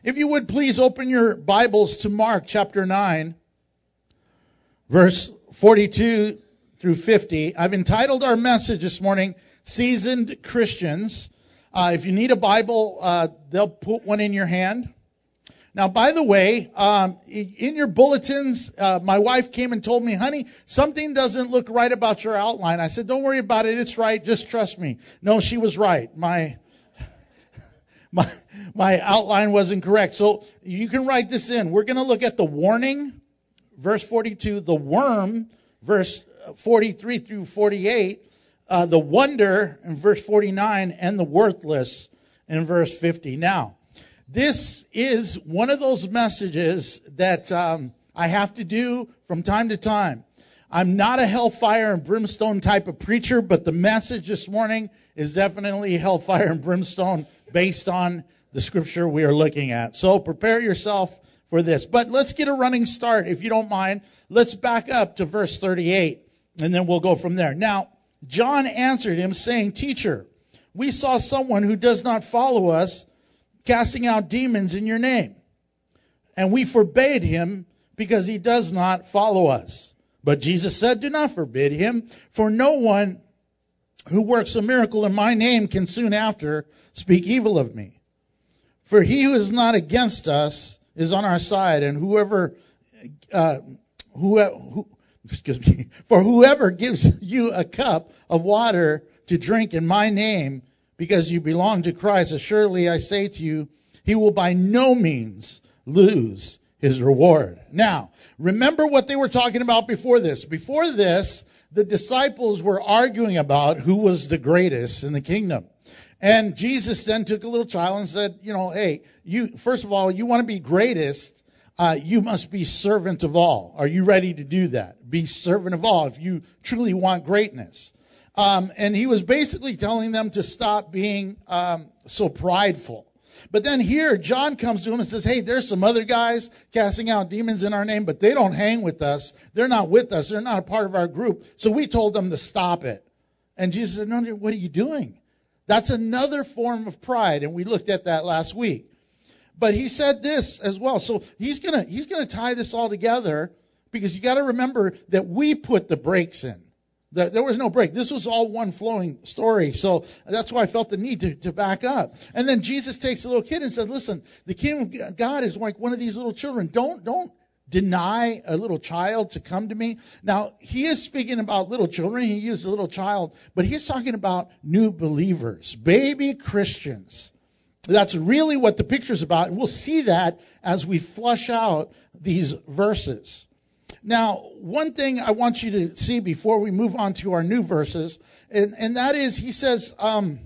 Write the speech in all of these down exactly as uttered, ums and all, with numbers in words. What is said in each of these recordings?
If you would please open your Bibles to Mark chapter nine, verse forty-two through fifty. I've entitled our message this morning, Seasoned Christians. Uh, if you need a Bible, uh, they'll put one in your hand. Now, by the way, um, in your bulletins, uh, my wife came and told me, honey, something doesn't look right about your outline. I said, don't worry about it. It's right. Just trust me. No, she was right. My, my, my outline wasn't correct. So you can write this in. We're going to look at the warning, verse forty-two, the worm, verse forty-three through forty-eight, uh, the wonder in verse forty-nine, and the worthless in verse fifty. Now, this is one of those messages that um, I have to do from time to time. I'm not a hellfire and brimstone type of preacher, but the message this morning is definitely hellfire and brimstone based on the scripture we are looking at. So prepare yourself for this. But let's get a running start, if you don't mind. Let's back up to verse thirty-eight, and then we'll go from there. Now, John answered him, saying, Teacher, we saw someone who does not follow us casting out demons in your name. And we forbade him because he does not follow us. But Jesus said, do not forbid him, for no one who works a miracle in my name can soon after speak evil of me. For he who is not against us is on our side, and whoever, uh, who, who, excuse me, for whoever gives you a cup of water to drink in my name, because you belong to Christ, assuredly I say to you, he will by no means lose his reward. Now, remember what they were talking about before this. Before this, the disciples were arguing about who was the greatest in the kingdom. And Jesus then took a little child and said, you know, hey, you, first of all, you want to be greatest, uh, you must be servant of all. Are you ready to do that? Be servant of all if you truly want greatness. Um, and he was basically telling them to stop being um, so prideful. But then here, John comes to him and says, hey, there's some other guys casting out demons in our name, but they don't hang with us. They're not with us. They're not a part of our group. So we told them to stop it. And Jesus said, no, what are you doing? That's another form of pride. And we looked at that last week. But he said this as well. So he's going to he's going to tie this all together, because you got to remember that we put the brakes in. There was no break. This was all one flowing story. So that's why I felt the need to, to back up. And then Jesus takes a little kid and says, listen, the kingdom of God is like one of these little children. Don't, don't deny a little child to come to me. Now, he is speaking about little children. He used a little child, but he's talking about new believers, baby Christians. That's really what the picture's about. And we'll see that as we flush out these verses. Now, one thing I want you to see before we move on to our new verses, and, and that is, he says, um,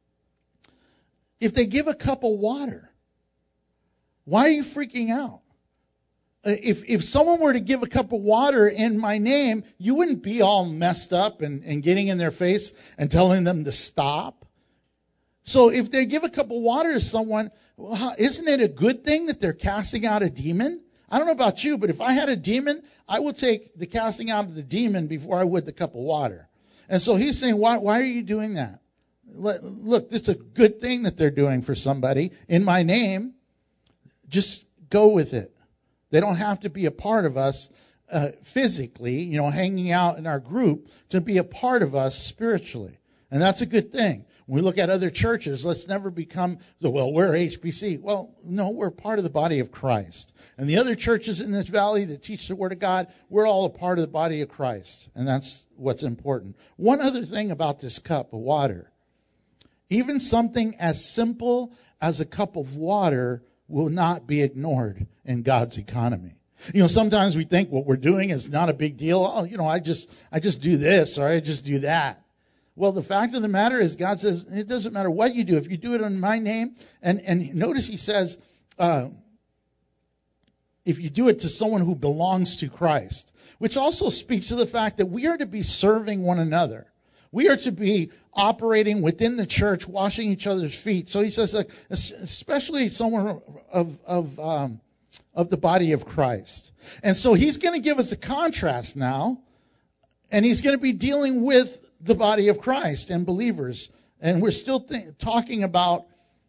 if they give a cup of water, why are you freaking out? If if someone were to give a cup of water in my name, you wouldn't be all messed up and, and getting in their face and telling them to stop. So if they give a cup of water to someone, well, how, isn't it a good thing that they're casting out a demon? I don't know about you, but if I had a demon, I would take the casting out of the demon before I would the cup of water. And so he's saying, why, why are you doing that? Look, this is a good thing that they're doing for somebody in my name. Just go with it. They don't have to be a part of us uh, physically, you know, hanging out in our group, to be a part of us spiritually. And that's a good thing. When we look at other churches, let's never become, well, we're H B C. Well, no, we're part of the body of Christ. And the other churches in this valley that teach the Word of God, we're all a part of the body of Christ. And that's what's important. One other thing about this cup of water. Even something as simple as a cup of water will not be ignored in God's economy. You know, sometimes we think what we're doing is not a big deal. Oh, you know, I just, I just do this or I just do that. Well, the fact of the matter is, God says, it doesn't matter what you do. If you do it in my name, and, and notice he says, uh, if you do it to someone who belongs to Christ, which also speaks to the fact that we are to be serving one another. We are to be operating within the church, washing each other's feet. So he says, uh, especially someone of, of, um, of the body of Christ. And so he's going to give us a contrast now, and he's going to be dealing with the body of Christ and believers. And we're still th- talking about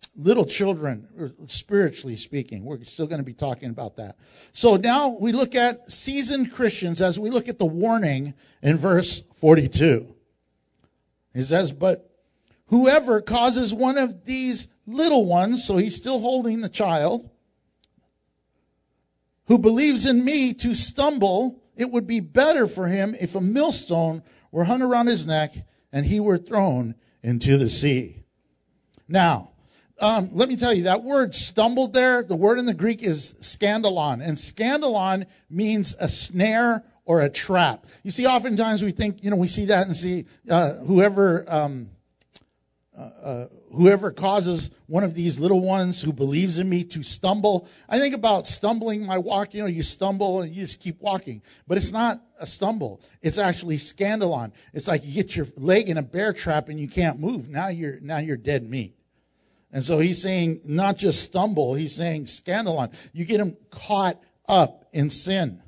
little children, spiritually speaking. We're still going to be talking about that. So now we look at seasoned Christians as we look at the warning in verse forty-two. He says, but whoever causes one of these little ones, so he's still holding the child, who believes in me to stumble, it would be better for him if a millstone were hung around his neck and he were thrown into the sea. Now, um, let me tell you, that word stumbled there, the word in the Greek is scandalon. And scandalon means a snare or a trap. You see, oftentimes we think, you know, we see that and see uh, whoever... Um, Uh, uh, whoever causes one of these little ones who believes in me to stumble. I think about stumbling my walk. You know, you stumble and you just keep walking. But it's not a stumble. It's actually scandalon. It's like you get your leg in a bear trap and you can't move. Now you're now you're dead meat. And so he's saying not just stumble. He's saying scandalon. You get him caught up in sin.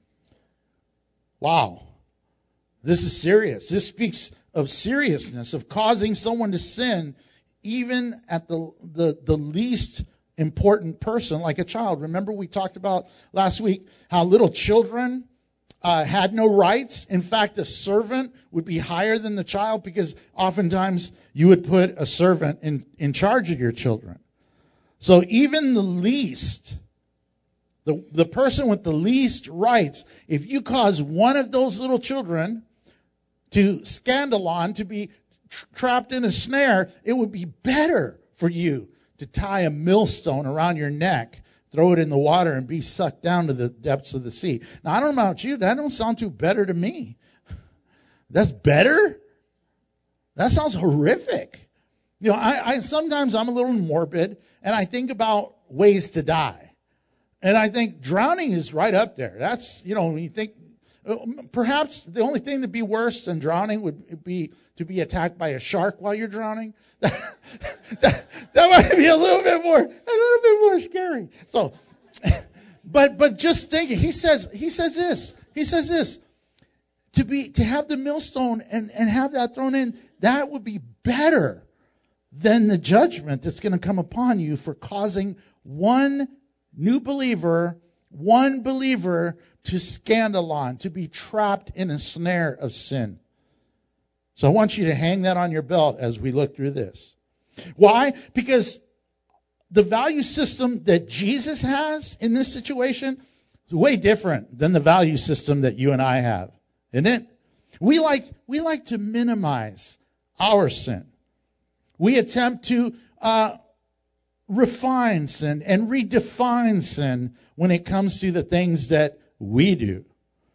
Wow. This is serious. This speaks of seriousness, of causing someone to sin, even at the, the, the least important person, like a child. Remember we talked about last week how little children uh, had no rights. In fact, a servant would be higher than the child because oftentimes you would put a servant in, in charge of your children. So even the least, the, the person with the least rights, if you cause one of those little children to scandalon, to be tra- trapped in a snare, it would be better for you to tie a millstone around your neck, throw it in the water, and be sucked down to the depths of the sea. Now, I don't know about you. That don't sound too better to me. That's better? That sounds horrific. You know, I, I sometimes I'm a little morbid, and I think about ways to die. And I think drowning is right up there. That's, you know, when you think, perhaps the only thing to be worse than drowning would be to be attacked by a shark while you're drowning. That, that, that might be a little bit more, a little bit more scary. So, but but just thinking, he says he says this. He says this. To be to have the millstone and, and have that thrown in, that would be better than the judgment that's going to come upon you for causing one new believer, one believer to scandalon, to be trapped in a snare of sin. So I want you to hang that on your belt as we look through this. Why? Because the value system that Jesus has in this situation is way different than the value system that you and I have, isn't it? We like, we like to minimize our sin. We attempt to uh, refine sin and redefine sin when it comes to the things that we do.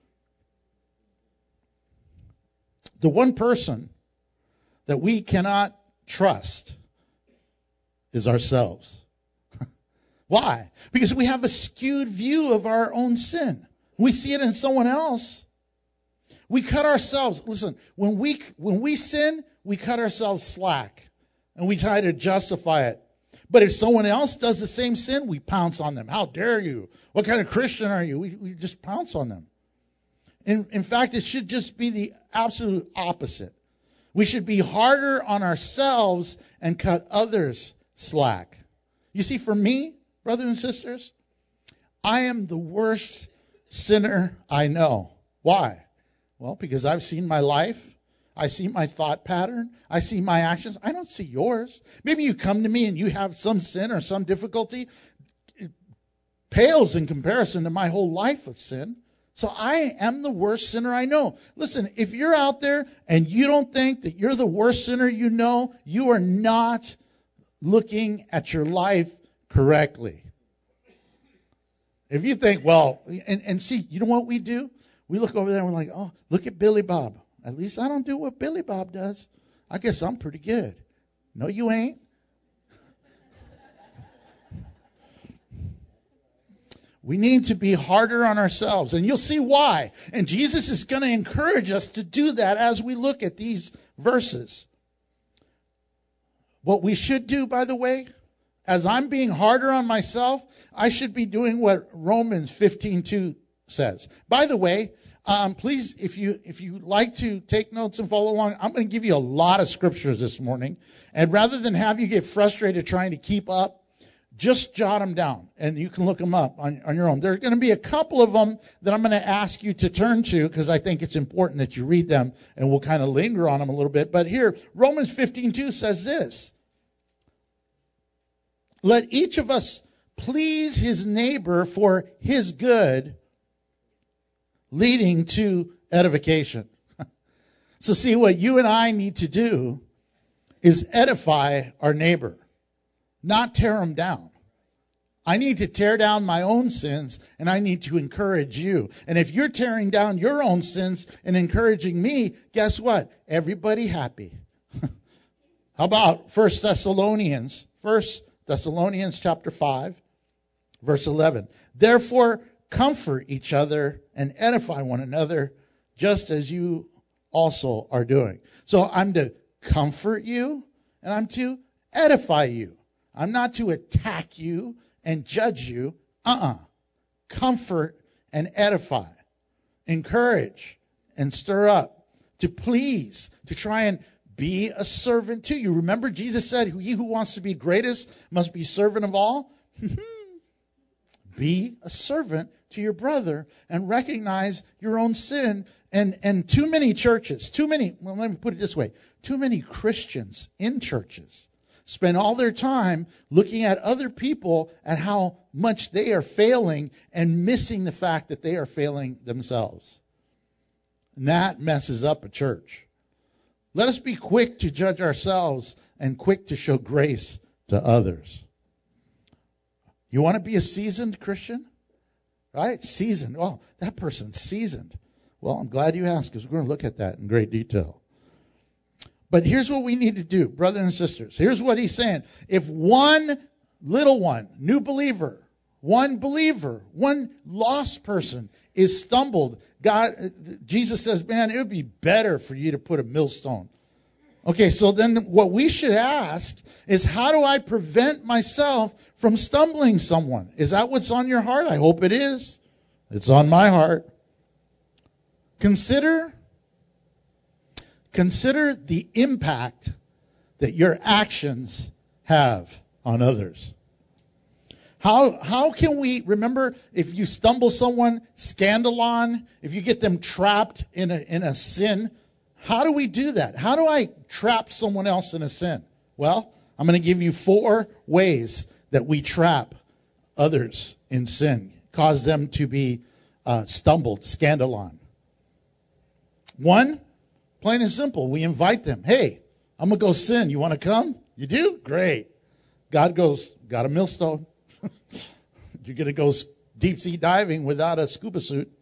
The one person that we cannot trust is ourselves. Why? Because we have a skewed view of our own sin. We see it in someone else. We cut ourselves. Listen, when we when we sin, we cut ourselves slack and we try to justify it. But if someone else does the same sin, we pounce on them. How dare you? What kind of Christian are you? We, we just pounce on them. In, in fact, it should just be the absolute opposite. We should be harder on ourselves and cut others slack. You see, for me, brothers and sisters, I am the worst sinner I know. Why? Well, because I've seen my life. I see my thought pattern. I see my actions. I don't see yours. Maybe you come to me and you have some sin or some difficulty. It pales in comparison to my whole life of sin. So I am the worst sinner I know. Listen, if you're out there and you don't think that you're the worst sinner you know, you are not looking at your life correctly. If you think, well, and, and see, you know what we do? We look over there and we're like, oh, look at Billy Bob. At least I don't do what Billy Bob does. I guess I'm pretty good. No, you ain't. We need to be harder on ourselves, and you'll see why. And Jesus is going to encourage us to do that as we look at these verses. What we should do, by the way, as I'm being harder on myself, I should be doing what Romans fifteen two says. By the way, Um, please, if you if you like to take notes and follow along, I'm going to give you a lot of scriptures this morning. And rather than have you get frustrated trying to keep up, just jot them down, and you can look them up on, on your own. There are going to be a couple of them that I'm going to ask you to turn to because I think it's important that you read them, and we'll kind of linger on them a little bit. But here, Romans fifteen two says this: let each of us please his neighbor for his good, leading to edification. So see, what you and I need to do is edify our neighbor, not tear him down. I need to tear down my own sins, and I need to encourage you. And if you're tearing down your own sins and encouraging me, guess what? Everybody happy. How about First Thessalonians? First Thessalonians chapter five, verse eleven. Therefore, comfort each other and edify one another, just as you also are doing. So I'm to comfort you, and I'm to edify you. I'm not to attack you and judge you. Uh-uh. Comfort and edify. Encourage and stir up. To please, to try and be a servant to you. Remember, Jesus said, he who wants to be greatest must be servant of all. Be a servant to your brother and recognize your own sin. And, and too many churches, too many, well, let me put it this way. Too many Christians in churches spend all their time looking at other people and how much they are failing and missing the fact that they are failing themselves. And that messes up a church. Let us be quick to judge ourselves and quick to show grace to others. You want to be a seasoned Christian? Right? Seasoned. Oh, that person's seasoned. Well, I'm glad you asked because we're going to look at that in great detail. But here's what we need to do, brothers and sisters. Here's what he's saying. If one little one, new believer, one believer, one lost person is stumbled, God, Jesus says, man, it would be better for you to put a millstone. Okay, so then what we should ask is, how do I prevent myself from stumbling someone? Is that what's on your heart? I hope it is. It's on my heart. Consider Consider the impact that your actions have on others. How, how can we, remember, if you stumble someone, scandalon, if you get them trapped in a, in a sin, how do we do that? How do I trap someone else in a sin? Well, I'm going to give you four ways that we trap others in sin, cause them to be uh, stumbled, scandalon. One, plain and simple, we invite them. Hey, I'm going to go sin. You want to come? You do? Great. God goes, got a millstone. You're going to go deep sea diving without a scuba suit.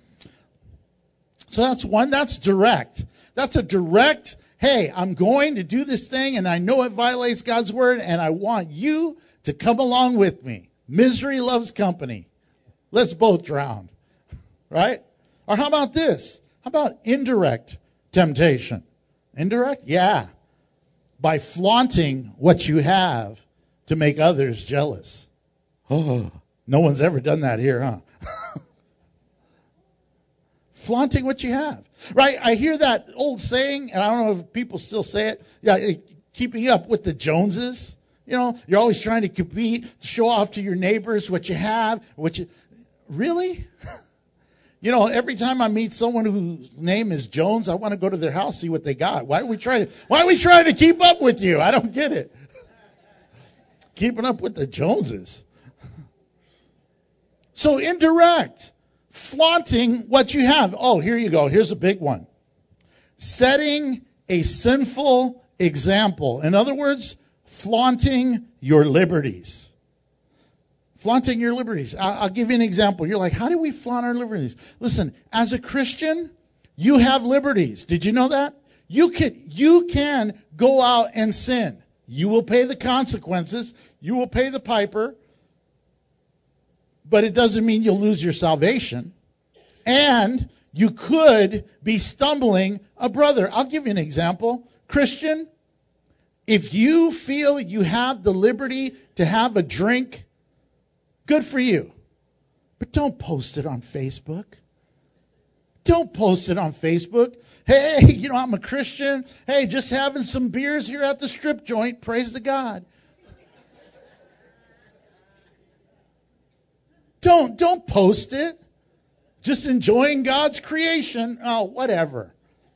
So that's one. That's direct. That's a direct, hey, I'm going to do this thing and I know it violates God's word and I want you to come along with me. Misery loves company. Let's both drown. Right? Or how about this? How about indirect temptation? Indirect? Yeah. By flaunting what you have to make others jealous. Oh, no one's ever done that here, huh? Flaunting what you have. Right? I hear that old saying, and I don't know if people still say it. Yeah, keeping up with the Joneses. You know, you're always trying to compete, show off to your neighbors what you have, what you really? You know, every time I meet someone whose name is Jones, I want to go to their house, see what they got. Why are we trying to, why are we trying to keep up with you? I don't get it. Keeping up with the Joneses. So indirect, flaunting what you have. Oh, here you go. Here's a big one. Setting a sinful example. In other words, flaunting your liberties. Flaunting your liberties. I'll give you an example. You're like, how do we flaunt our liberties? Listen, as a Christian, you have liberties. Did you know that? You can, you can go out and sin. You will pay the consequences. You will pay the piper. But it doesn't mean you'll lose your salvation. And you could be stumbling a brother. I'll give you an example. Christian, if you feel you have the liberty to have a drink, good for you. But don't post it on Facebook. Don't post it on Facebook. Hey, you know, I'm a Christian. Hey, just having some beers here at the strip joint. Praise to God. Don't, don't post it. Just enjoying God's creation. Oh, whatever.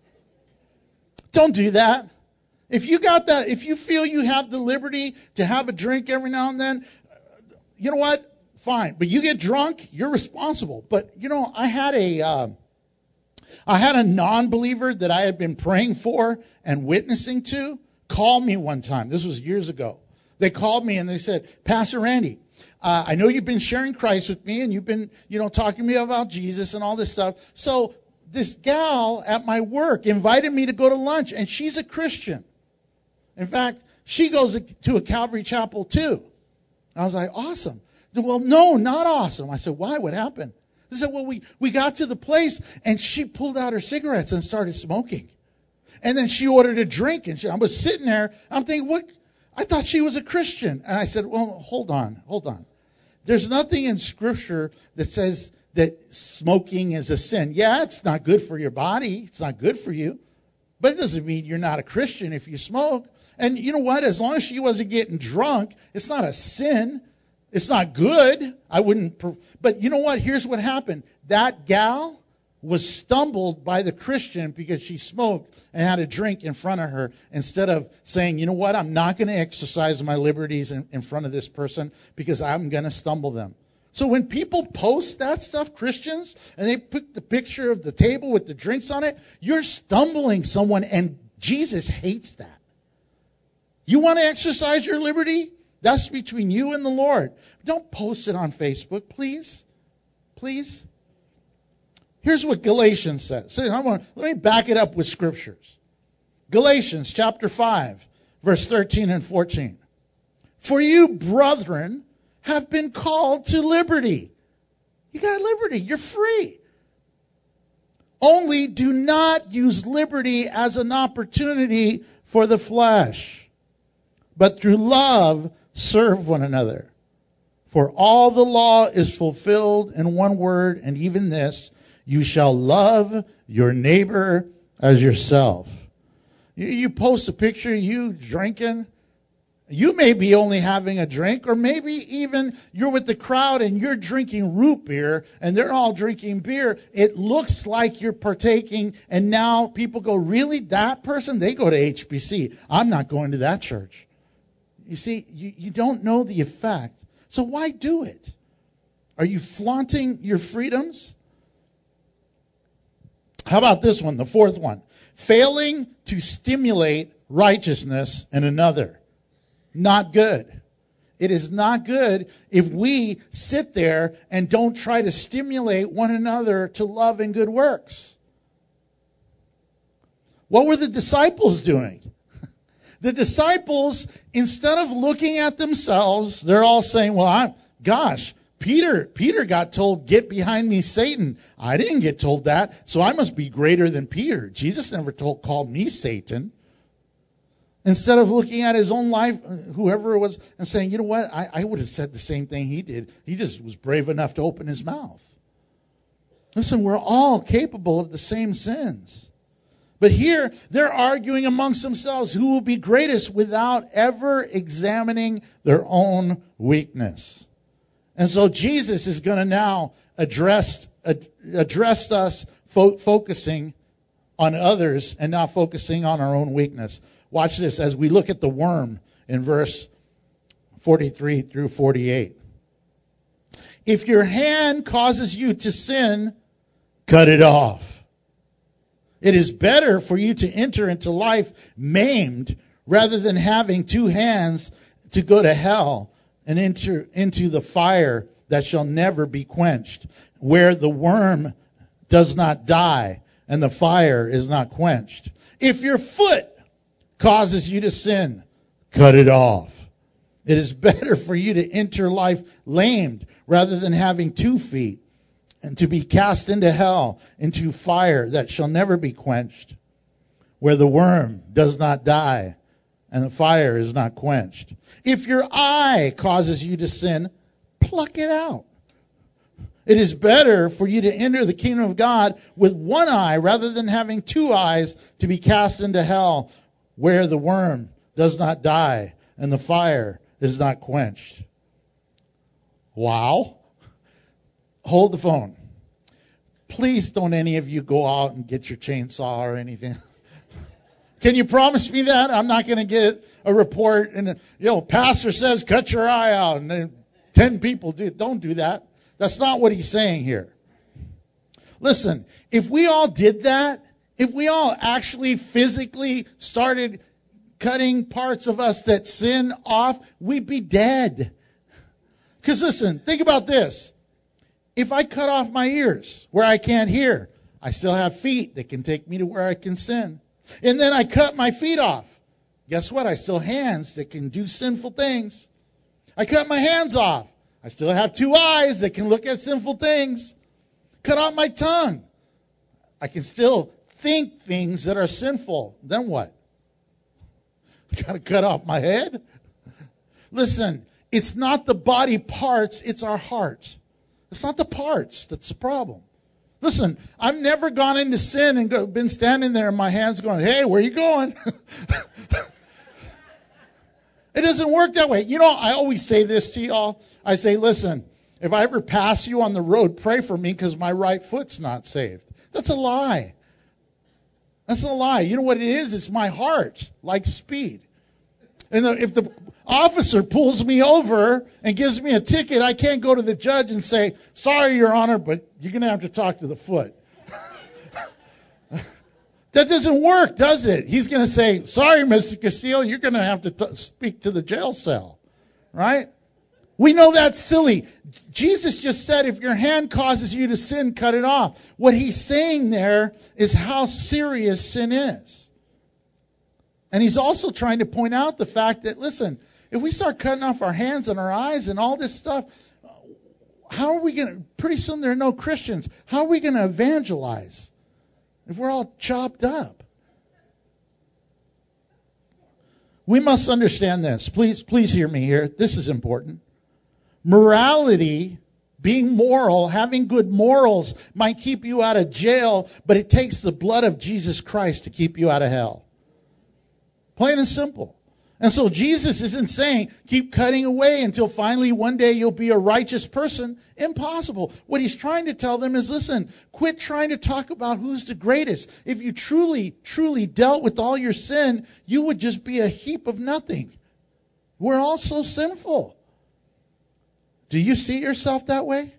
Don't do that. If you got that, if you feel you have the liberty to have a drink every now and then, you know what? Fine. But you get drunk, you're responsible. But, you know, I had a, uh, I had a non-believer that I had been praying for and witnessing to call me one time. This was years ago. They called me and they said, Pastor Randy, uh, I know you've been sharing Christ with me and you've been, you know, talking to me about Jesus and all this stuff. So this gal at my work invited me to go to lunch, and she's a Christian. In fact, she goes to a Calvary Chapel too. I was like, awesome. Well, no, not awesome. I said, why? What happened? They said, well, we, we got to the place, and she pulled out her cigarettes and started smoking. And then she ordered a drink, and she, I was sitting there. I'm thinking, what? I thought she was a Christian. And I said, well, hold on, hold on. There's nothing in Scripture that says that smoking is a sin. Yeah, it's not good for your body. It's not good for you. But it doesn't mean you're not a Christian if you smoke. And you know what? As long as she wasn't getting drunk, it's not a sin. It's not good. I wouldn't. But you know what? Here's what happened. That gal was stumbled by the Christian because she smoked and had a drink in front of her, instead of saying, you know what? I'm not going to exercise my liberties in, in front of this person because I'm going to stumble them. So when people post that stuff, Christians, and they put the picture of the table with the drinks on it, you're stumbling someone, and Jesus hates that. You want to exercise your liberty? That's between you and the Lord. Don't post it on Facebook, please. Please. Here's what Galatians says. So I want, let me back it up with scriptures. Galatians chapter five, verse thirteen and fourteen. For you, brethren, have been called to liberty. You got liberty. You're free. Only do not use liberty as an opportunity for the flesh, but through love serve one another. For all the law is fulfilled in one word, and even this, you shall love your neighbor as yourself. You, you post a picture of you drinking. You may be only having a drink, or maybe even you're with the crowd and you're drinking root beer and they're all drinking beer. It looks like you're partaking, and now people go, really? That person? They go to H B C. I'm not going to that church. You see, you, you don't know the effect. So why do it? Are you flaunting your freedoms? How about this one, the fourth one? Failing to stimulate righteousness in another. Not good. It is not good if we sit there and don't try to stimulate one another to love and good works. What were the disciples doing? The disciples, instead of looking at themselves, they're all saying, well, I'm, gosh, Peter, Peter got told, get behind me, Satan. I didn't get told that, so I must be greater than Peter. Jesus never told, called me Satan. Instead of looking at his own life, whoever it was, and saying, you know what, I, I would have said the same thing he did. He just was brave enough to open his mouth. Listen, we're all capable of the same sins. But here, they're arguing amongst themselves who will be greatest without ever examining their own weakness. And so Jesus is going to now address, address us fo- focusing on others and not focusing on our own weakness. Watch this as we look at the worm in verse forty-three through forty-eight. If your hand causes you to sin, cut it off. It is better for you to enter into life maimed rather than having two hands to go to hell and enter into the fire that shall never be quenched, where the worm does not die and the fire is not quenched. If your foot causes you to sin, cut it off. It is better for you to enter life lamed rather than having two feet and to be cast into hell, into fire that shall never be quenched, where the worm does not die and the fire is not quenched. If your eye causes you to sin, pluck it out. It is better for you to enter the kingdom of God with one eye rather than having two eyes to be cast into hell, where the worm does not die and the fire is not quenched. Wow. Hold the phone. Please don't any of you go out and get your chainsaw or anything. Can you promise me that? I'm not going to get a report and, you know, pastor says cut your eye out and then ten people do. Don't do that. That's not what he's saying here. Listen, if we all did that, if we all actually physically started cutting parts of us that sin off, we'd be dead. Because listen, think about this. If I cut off my ears where I can't hear, I still have feet that can take me to where I can sin. And then I cut my feet off. Guess what? I still have hands that can do sinful things. I cut my hands off. I still have two eyes that can look at sinful things. Cut out my tongue. I can still think things that are sinful. Then what? I got to cut off my head? Listen, it's not the body parts, it's our heart. It's not the parts that's the problem. Listen, I've never gone into sin and go, been standing there and my hands going, hey, where are you going? It doesn't work that way. You know, I always say this to y'all. I say, listen, if I ever pass you on the road, pray for me because my right foot's not saved. That's a lie. That's a lie. You know what it is? It's my heart, like speed. And if the officer pulls me over and gives me a ticket, I can't go to the judge and say, sorry, Your Honor, but you're going to have to talk to the foot. That doesn't work, does it? He's going to say, sorry, Mister Castillo, you're going to have to t- speak to the jail cell, right? We know that's silly. Jesus just said, if your hand causes you to sin, cut it off. What he's saying there is how serious sin is. And he's also trying to point out the fact that, listen, if we start cutting off our hands and our eyes and all this stuff, how are we going to, pretty soon there are no Christians. How are we going to evangelize if we're all chopped up? We must understand this. Please, please hear me here. This is important. Morality, being moral, having good morals might keep you out of jail, but it takes the blood of Jesus Christ to keep you out of hell. Plain and simple. And so Jesus isn't saying, keep cutting away until finally one day you'll be a righteous person. Impossible. What he's trying to tell them is, listen, quit trying to talk about who's the greatest. If you truly, truly dealt with all your sin, you would just be a heap of nothing. We're all so sinful. Do you see yourself that way?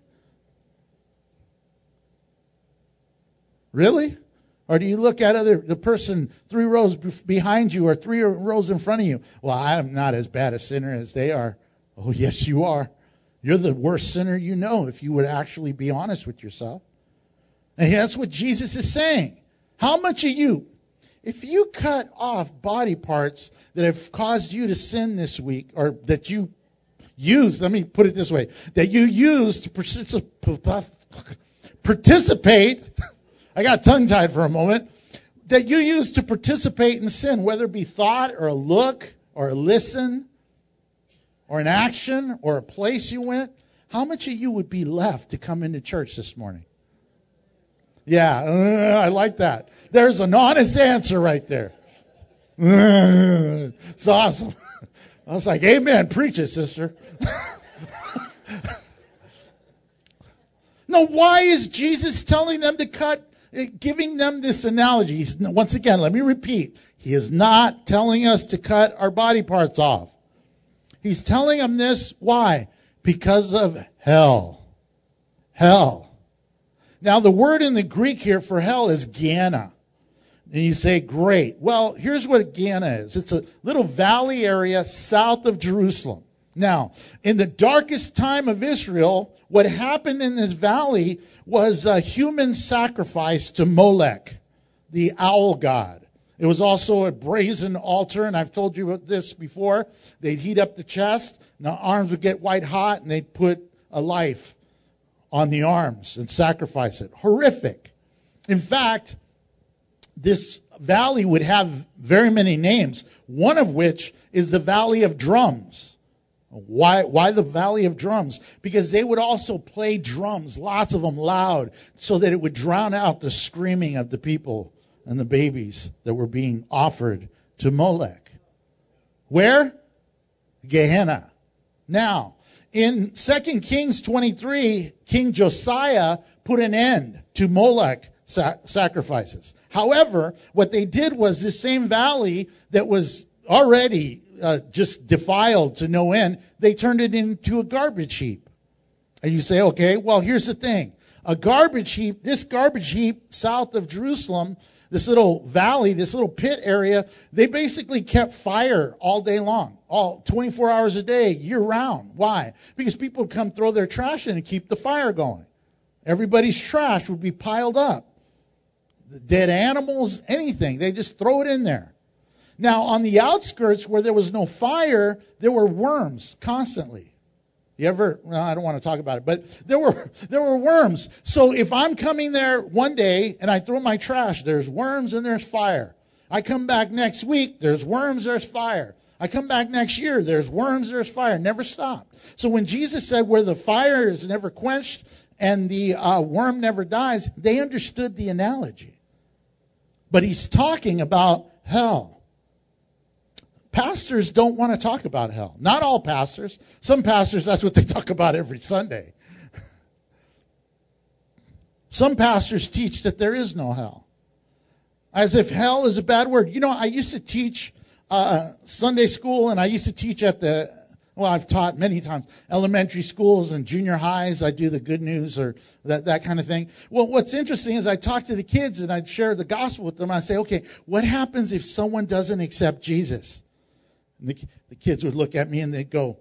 Really? Or do you look at other the person three rows behind you or three rows in front of you? Well, I'm not as bad a sinner as they are. Oh, yes, you are. You're the worst sinner you know if you would actually be honest with yourself. And that's what Jesus is saying. How much of you, if you cut off body parts that have caused you to sin this week, or that you used, let me put it this way, that you used to participate, I got tongue-tied for a moment, that you used to participate in sin, whether it be thought or a look or a listen or an action or a place you went, how much of you would be left to come into church this morning? Yeah, uh, I like that. There's an honest answer right there. Uh, it's awesome. I was like, amen, preach it, sister. No, why is Jesus telling them to cut, giving them this analogy? He's, once again, let me repeat. He is not telling us to cut our body parts off. He's telling them this, why? Because of hell. Hell. Now, the word in the Greek here for hell is Gehenna. And you say, great. Well, here's what Gehenna is. It's a little valley area south of Jerusalem. Now, in the darkest time of Israel, what happened in this valley was a human sacrifice to Molech, the owl god. It was also a brazen altar, and I've told you about this before. They'd heat up the chest, and the arms would get white hot, and they'd put a life on the arms and sacrifice it. Horrific. In fact, this valley would have very many names, one of which is the Valley of Drums. Why, why the Valley of Drums? Because they would also play drums, lots of them loud, so that it would drown out the screaming of the people and the babies that were being offered to Molech. Where? Gehenna. Now, in Second Kings twenty-three, King Josiah put an end to Molech sa- sacrifices. However, what they did was this same valley that was already uh, just defiled to no end, they turned it into a garbage heap. And you say, okay, well, here's the thing. A garbage heap, this garbage heap south of Jerusalem, this little valley, this little pit area, they basically kept fire all day long, all twenty-four hours a day, year round. Why? Because people would come throw their trash in and keep the fire going. Everybody's trash would be piled up. Dead animals, anything. They just throw it in there. Now, on the outskirts where there was no fire, there were worms constantly. You ever, well, I don't want to talk about it, but there were there were worms. So if I'm coming there one day and I throw my trash, there's worms and there's fire. I come back next week, there's worms, there's fire. I come back next year, there's worms, there's fire. Never stopped. So when Jesus said where the fire is never quenched and the uh, worm never dies, they understood the analogy. But he's talking about hell. Pastors don't want to talk about hell. Not all pastors. Some pastors, that's what they talk about every Sunday. Some pastors teach that there is no hell. As if hell is a bad word. You know, I used to teach uh, Sunday school, and I used to teach at the, well, I've taught many times, elementary schools and junior highs. I do the good news or that, that kind of thing. Well, what's interesting is I talk to the kids, and I'd share the gospel with them. I say, okay, what happens if someone doesn't accept Jesus? And the, the kids would look at me and they'd go,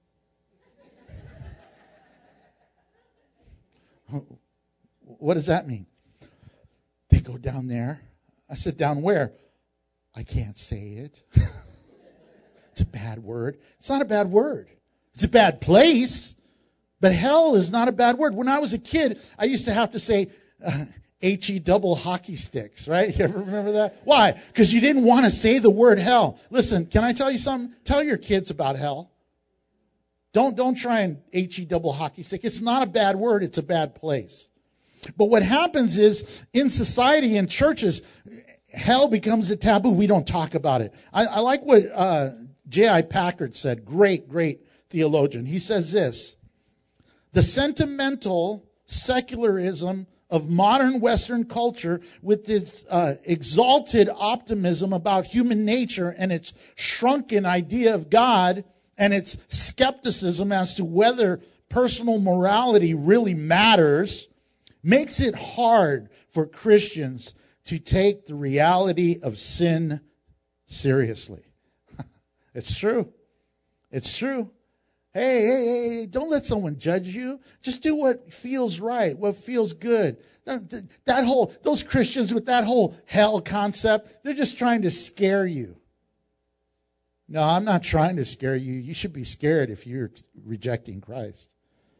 what does that mean? They go down there. I said, down where? I can't say it. It's a bad word. It's not a bad word. It's a bad place. But hell is not a bad word. When I was a kid, I used to have to say, uh, H-E double hockey sticks, right? You ever remember that? Why? Because you didn't want to say the word hell. Listen, can I tell you something? Tell your kids about hell. Don't, don't try and H-E double hockey stick. It's not a bad word. It's a bad place. But what happens is in society, in churches, hell becomes a taboo. We don't talk about it. I, I like what uh, J I Packard said. Great, great theologian. He says this: the sentimental secularism of modern Western culture with its uh, exalted optimism about human nature and its shrunken idea of God and its skepticism as to whether personal morality really matters makes it hard for Christians to take the reality of sin seriously. It's true. It's true. Hey, hey, hey, don't let someone judge you. Just do what feels right, what feels good. That, that whole, those Christians with that whole hell concept, they're just trying to scare you. No, I'm not trying to scare you. You should be scared if you're rejecting Christ.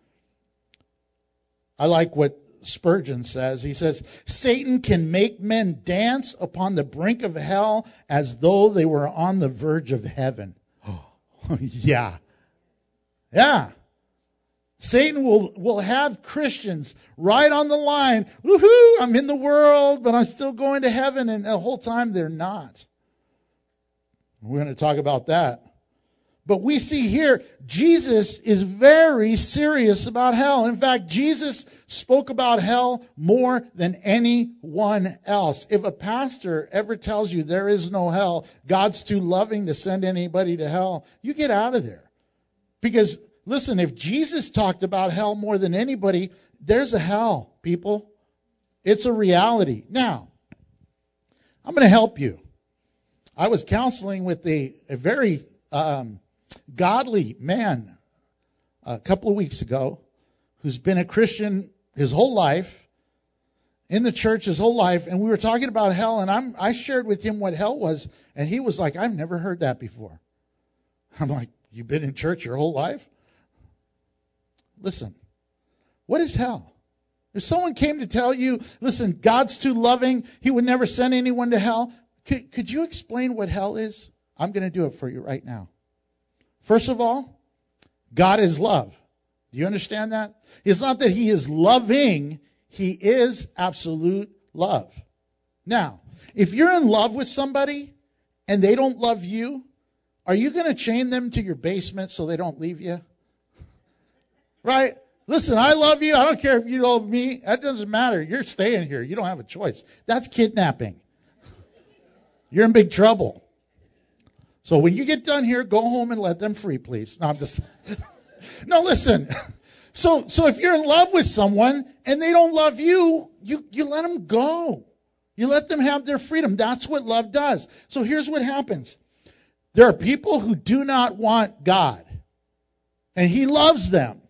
I like what Spurgeon says. He says, Satan can make men dance upon the brink of hell as though they were on the verge of heaven. Oh, yeah. Yeah. Satan will, will have Christians right on the line. Woohoo, I'm in the world, but I'm still going to heaven. And the whole time they're not. We're going to talk about that. But we see here, Jesus is very serious about hell. In fact, Jesus spoke about hell more than anyone else. If a pastor ever tells you there is no hell, God's too loving to send anybody to hell, you get out of there. Because, listen, if Jesus talked about hell more than anybody, there's a hell, people. It's a reality. Now, I'm going to help you. I was counseling with a, a very um, godly man a couple of weeks ago who's been a Christian his whole life, in the church his whole life, and we were talking about hell, and I'm, I shared with him what hell was, and he was like, I've never heard that before. I'm like, you've been in church your whole life? Listen, what is hell? If someone came to tell you, listen, God's too loving, he would never send anyone to hell, could, could you explain what hell is? I'm going to do it for you right now. First of all, God is love. Do you understand that? It's not that he is loving. He is absolute love. Now, if you're in love with somebody and they don't love you, are you going to chain them to your basement so they don't leave you? Right? Listen, I love you. I don't care if you love me. That doesn't matter. You're staying here. You don't have a choice. That's kidnapping. You're in big trouble. So when you get done here, go home and let them free, please. No, I'm just... No, listen. So, so if you're in love with someone and they don't love you, you, you let them go. You let them have their freedom. That's what love does. So here's what happens. There are people who do not want God. And he loves them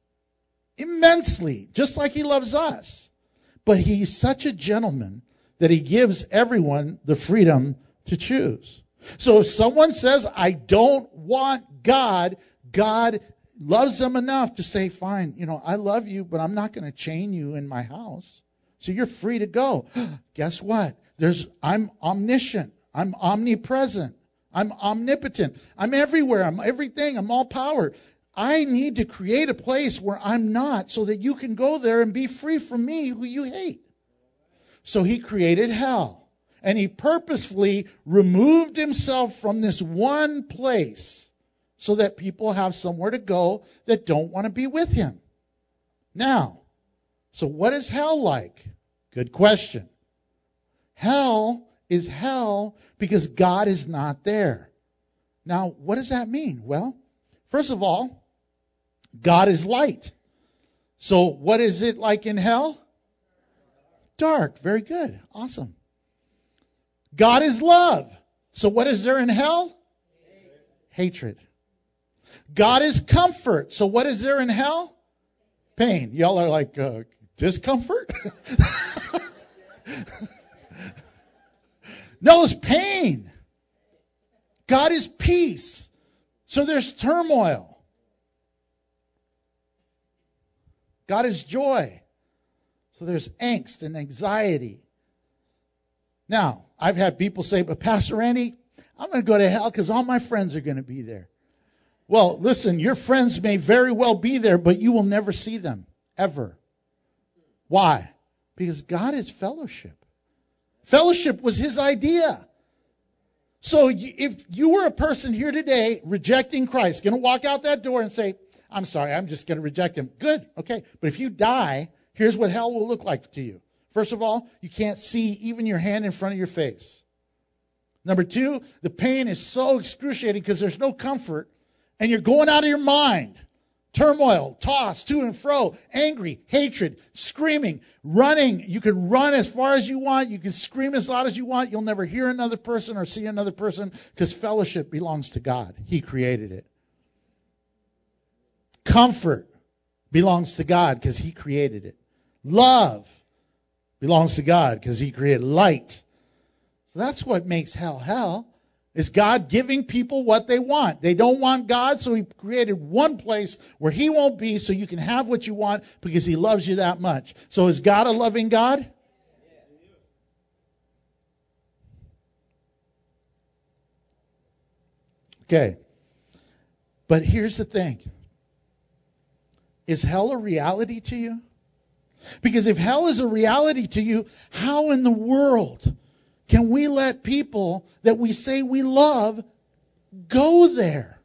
immensely, just like he loves us. But he's such a gentleman that he gives everyone the freedom to choose. So if someone says, I don't want God, God loves them enough to say, fine, you know, I love you, but I'm not going to chain you in my house. So you're free to go. Guess what? There's, I'm omniscient. I'm omnipresent. I'm omnipotent. I'm everywhere. I'm everything. I'm all power. I need to create a place where I'm not so that you can go there and be free from me who you hate. So he created hell. And he purposefully removed himself from this one place so that people have somewhere to go that don't want to be with him. Now, so what is hell like? Good question. Hell is hell because God is not there. Now, what does that mean? Well, first of all, God is light. So what is it like in hell? Dark. Very good. Awesome. God is love. So what is there in hell? Hatred. God is comfort. So what is there in hell? Pain. Y'all are like, uh, discomfort? No, it's pain. God is peace. So there's turmoil. God is joy. So there's angst and anxiety. Now, I've had people say, but Pastor Randy, I'm going to go to hell because all my friends are going to be there. Well, listen, your friends may very well be there, but you will never see them, ever. Why? Because God is fellowship. Fellowship was his idea. So if you were a person here today rejecting Christ, going to walk out that door and say, I'm sorry, I'm just going to reject him. Good, okay. But if you die, here's what hell will look like to you. First of all, you can't see even your hand in front of your face. Number two, the pain is so excruciating because there's no comfort, and you're going out of your mind. Turmoil, tossed to and fro, angry, hatred, screaming, running. You can run as far as you want. You can scream as loud as you want. You'll never hear another person or see another person because fellowship belongs to God. He created it. Comfort belongs to God because he created it. Love belongs to God because he created light. So that's what makes hell hell, is God giving people what they want. They don't want God, so he created one place where he won't be so you can have what you want because he loves you that much. So is God a loving God? Okay. But here's the thing. Is hell a reality to you? Because if hell is a reality to you, how in the world can we let people that we say we love go there?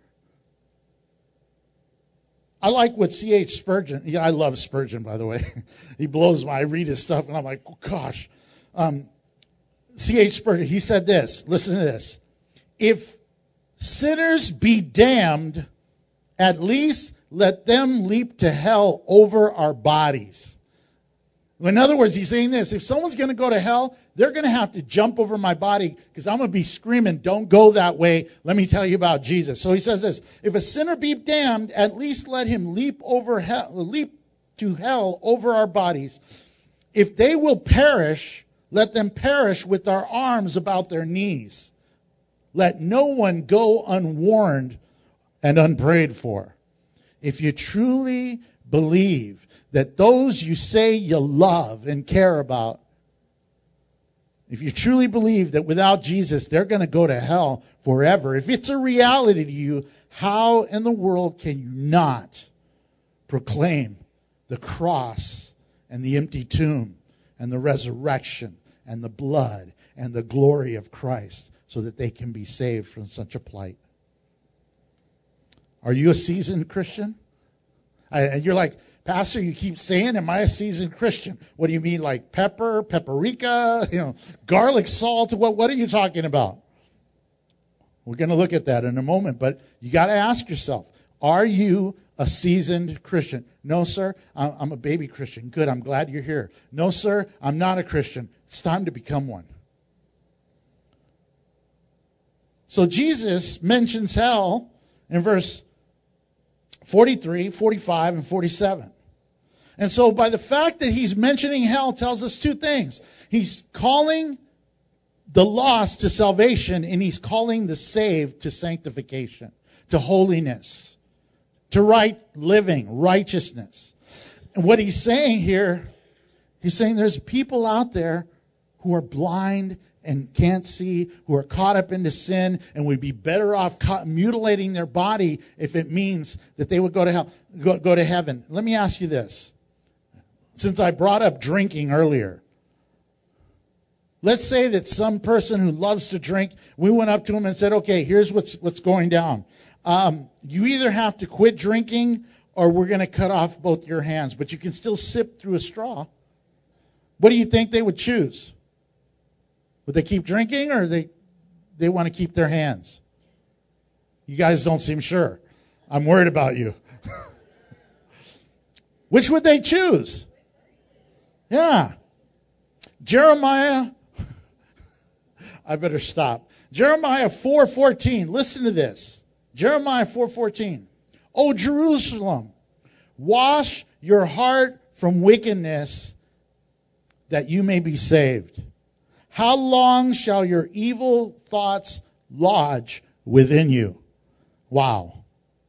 I like what C H Spurgeon, yeah, I love Spurgeon, by the way. He blows my, I read his stuff and I'm like, oh, gosh. Um, C H Spurgeon, he said this, listen to this. If sinners be damned, at least let them leap to hell over our bodies. In other words, he's saying this, if someone's going to go to hell, they're going to have to jump over my body because I'm going to be screaming, don't go that way. Let me tell you about Jesus. So he says this, if a sinner be damned, at least let him leap over hell, leap to hell over our bodies. If they will perish, let them perish with our arms about their knees. Let no one go unwarned and unprayed for. If you truly believe that those you say you love and care about, if you truly believe that without Jesus, they're going to go to hell forever, if it's a reality to you, How in the world can you not proclaim the cross and the empty tomb and the resurrection and the blood and the glory of Christ so that they can be saved from such a plight? Are you a seasoned Christian? And you're like, Pastor, you keep saying, am I a seasoned Christian? What do you mean, like pepper, paprika, you know, garlic salt? What, what are you talking about? We're going to look at that in a moment, but you got to ask yourself, are you a seasoned Christian? No, sir, I'm a baby Christian. Good, I'm glad you're here. No, sir, I'm not a Christian. It's time to become one. So Jesus mentions hell in verse forty-three, forty-five, and forty-seven. And so by the fact that he's mentioning hell tells us two things. He's calling the lost to salvation, and he's calling the saved to sanctification, to holiness, to right living, righteousness. And what he's saying here, he's saying there's people out there who are blind and can't see, who are caught up into sin, and would be better off mutilating their body if it means that they would go to hell, go, go to heaven. Let me ask you this. Since I brought up drinking earlier, let's say that some person who loves to drink, we went up to him and said, okay, here's what's what's going down. Um, you either have to quit drinking or we're going to cut off both your hands, but you can still sip through a straw. What do you think they would choose? Would they keep drinking or they they want to keep their hands? You guys don't seem sure. I'm worried about you. Which would they choose? Yeah. Jeremiah, I better stop. Jeremiah four fourteen. Listen to this. Jeremiah four fourteen. O Jerusalem, wash your heart from wickedness that you may be saved. How long shall your evil thoughts lodge within you? Wow.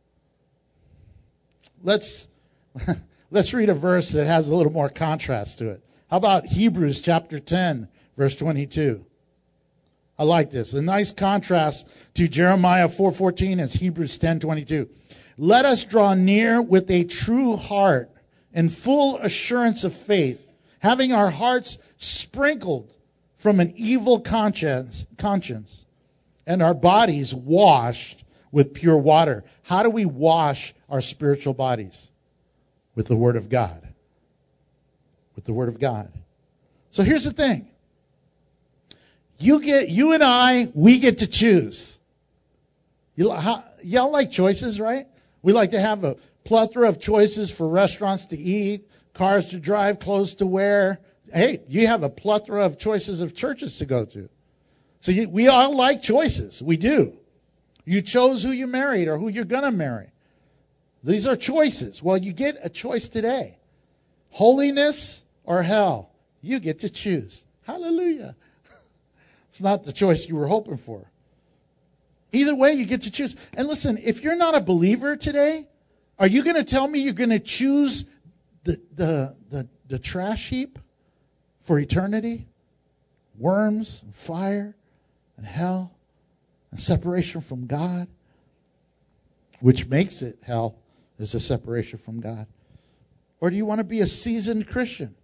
Let's let's read a verse that has a little more contrast to it. How about Hebrews chapter ten, verse twenty-two? I like this. A nice contrast to Jeremiah four fourteen is Hebrews ten twenty-two. Let us draw near with a true heart and full assurance of faith, having our hearts sprinkled from an evil conscience, conscience, and our bodies washed with pure water. How do we wash our spiritual bodies? With the Word of God. With the Word of God. So here's the thing. You get, you and I, we get to choose. You, how, y'all like choices, right? We like to have a plethora of choices for restaurants to eat, cars to drive, clothes to wear. Hey, you have a plethora of choices of churches to go to. So you, we all like choices. We do. You chose who you married or who you're going to marry. These are choices. Well, you get a choice today. Holiness or hell. You get to choose. Hallelujah. It's not the choice you were hoping for. Either way, you get to choose. And listen, if you're not a believer today, are you going to tell me you're going to choose the, the, the, the trash heap for eternity? Worms and fire and hell and separation from God, which makes it hell, is a separation from God. Or do you want to be a seasoned Christian?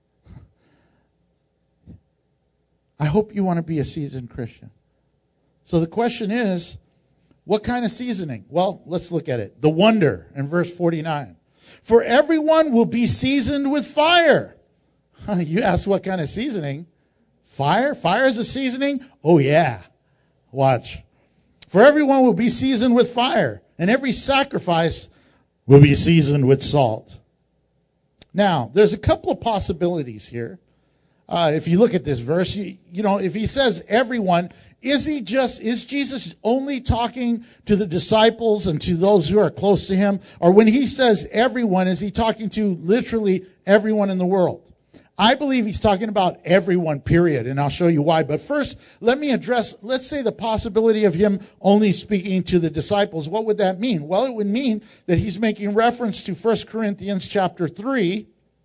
I hope you want to be a seasoned Christian. So the question is, what kind of seasoning? Well, let's look at it. The wonder in verse forty-nine. For everyone will be seasoned with fire. You ask what kind of seasoning? Fire? Fire is a seasoning? Oh yeah. Watch. For everyone will be seasoned with fire, and every sacrifice will be seasoned with salt. Now, there's a couple of possibilities here. Uh, if you look at this verse, you, you know, if he says everyone, is he just, is Jesus only talking to the disciples and to those who are close to him? Or when he says everyone, is he talking to literally everyone in the world? I believe he's talking about everyone, period, and I'll show you why. But first, let me address, let's say, the possibility of him only speaking to the disciples. What would that mean? Well, it would mean that he's making reference to First Corinthians chapter three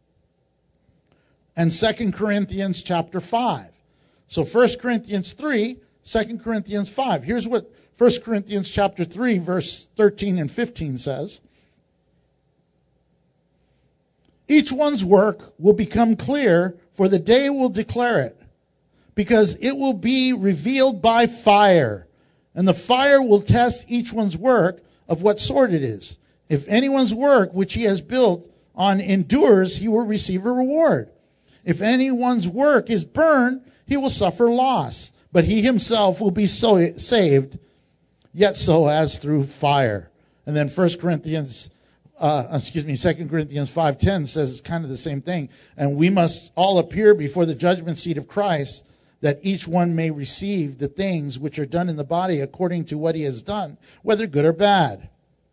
and Second Corinthians chapter five. So First Corinthians three, Second Corinthians five. Here's what First Corinthians chapter three, verse thirteen and fifteen says, each one's work will become clear, for the day will declare it, because it will be revealed by fire, and the fire will test each one's work of what sort it is. If anyone's work which he has built on endures, he will receive a reward. If anyone's work is burned, he will suffer loss, but he himself will be so saved, yet so as through fire. And then First Corinthians Uh, excuse me, Second Corinthians five ten says it's kind of the same thing. And we must all appear before the judgment seat of Christ, that each one may receive the things which are done in the body according to what he has done, whether good or bad.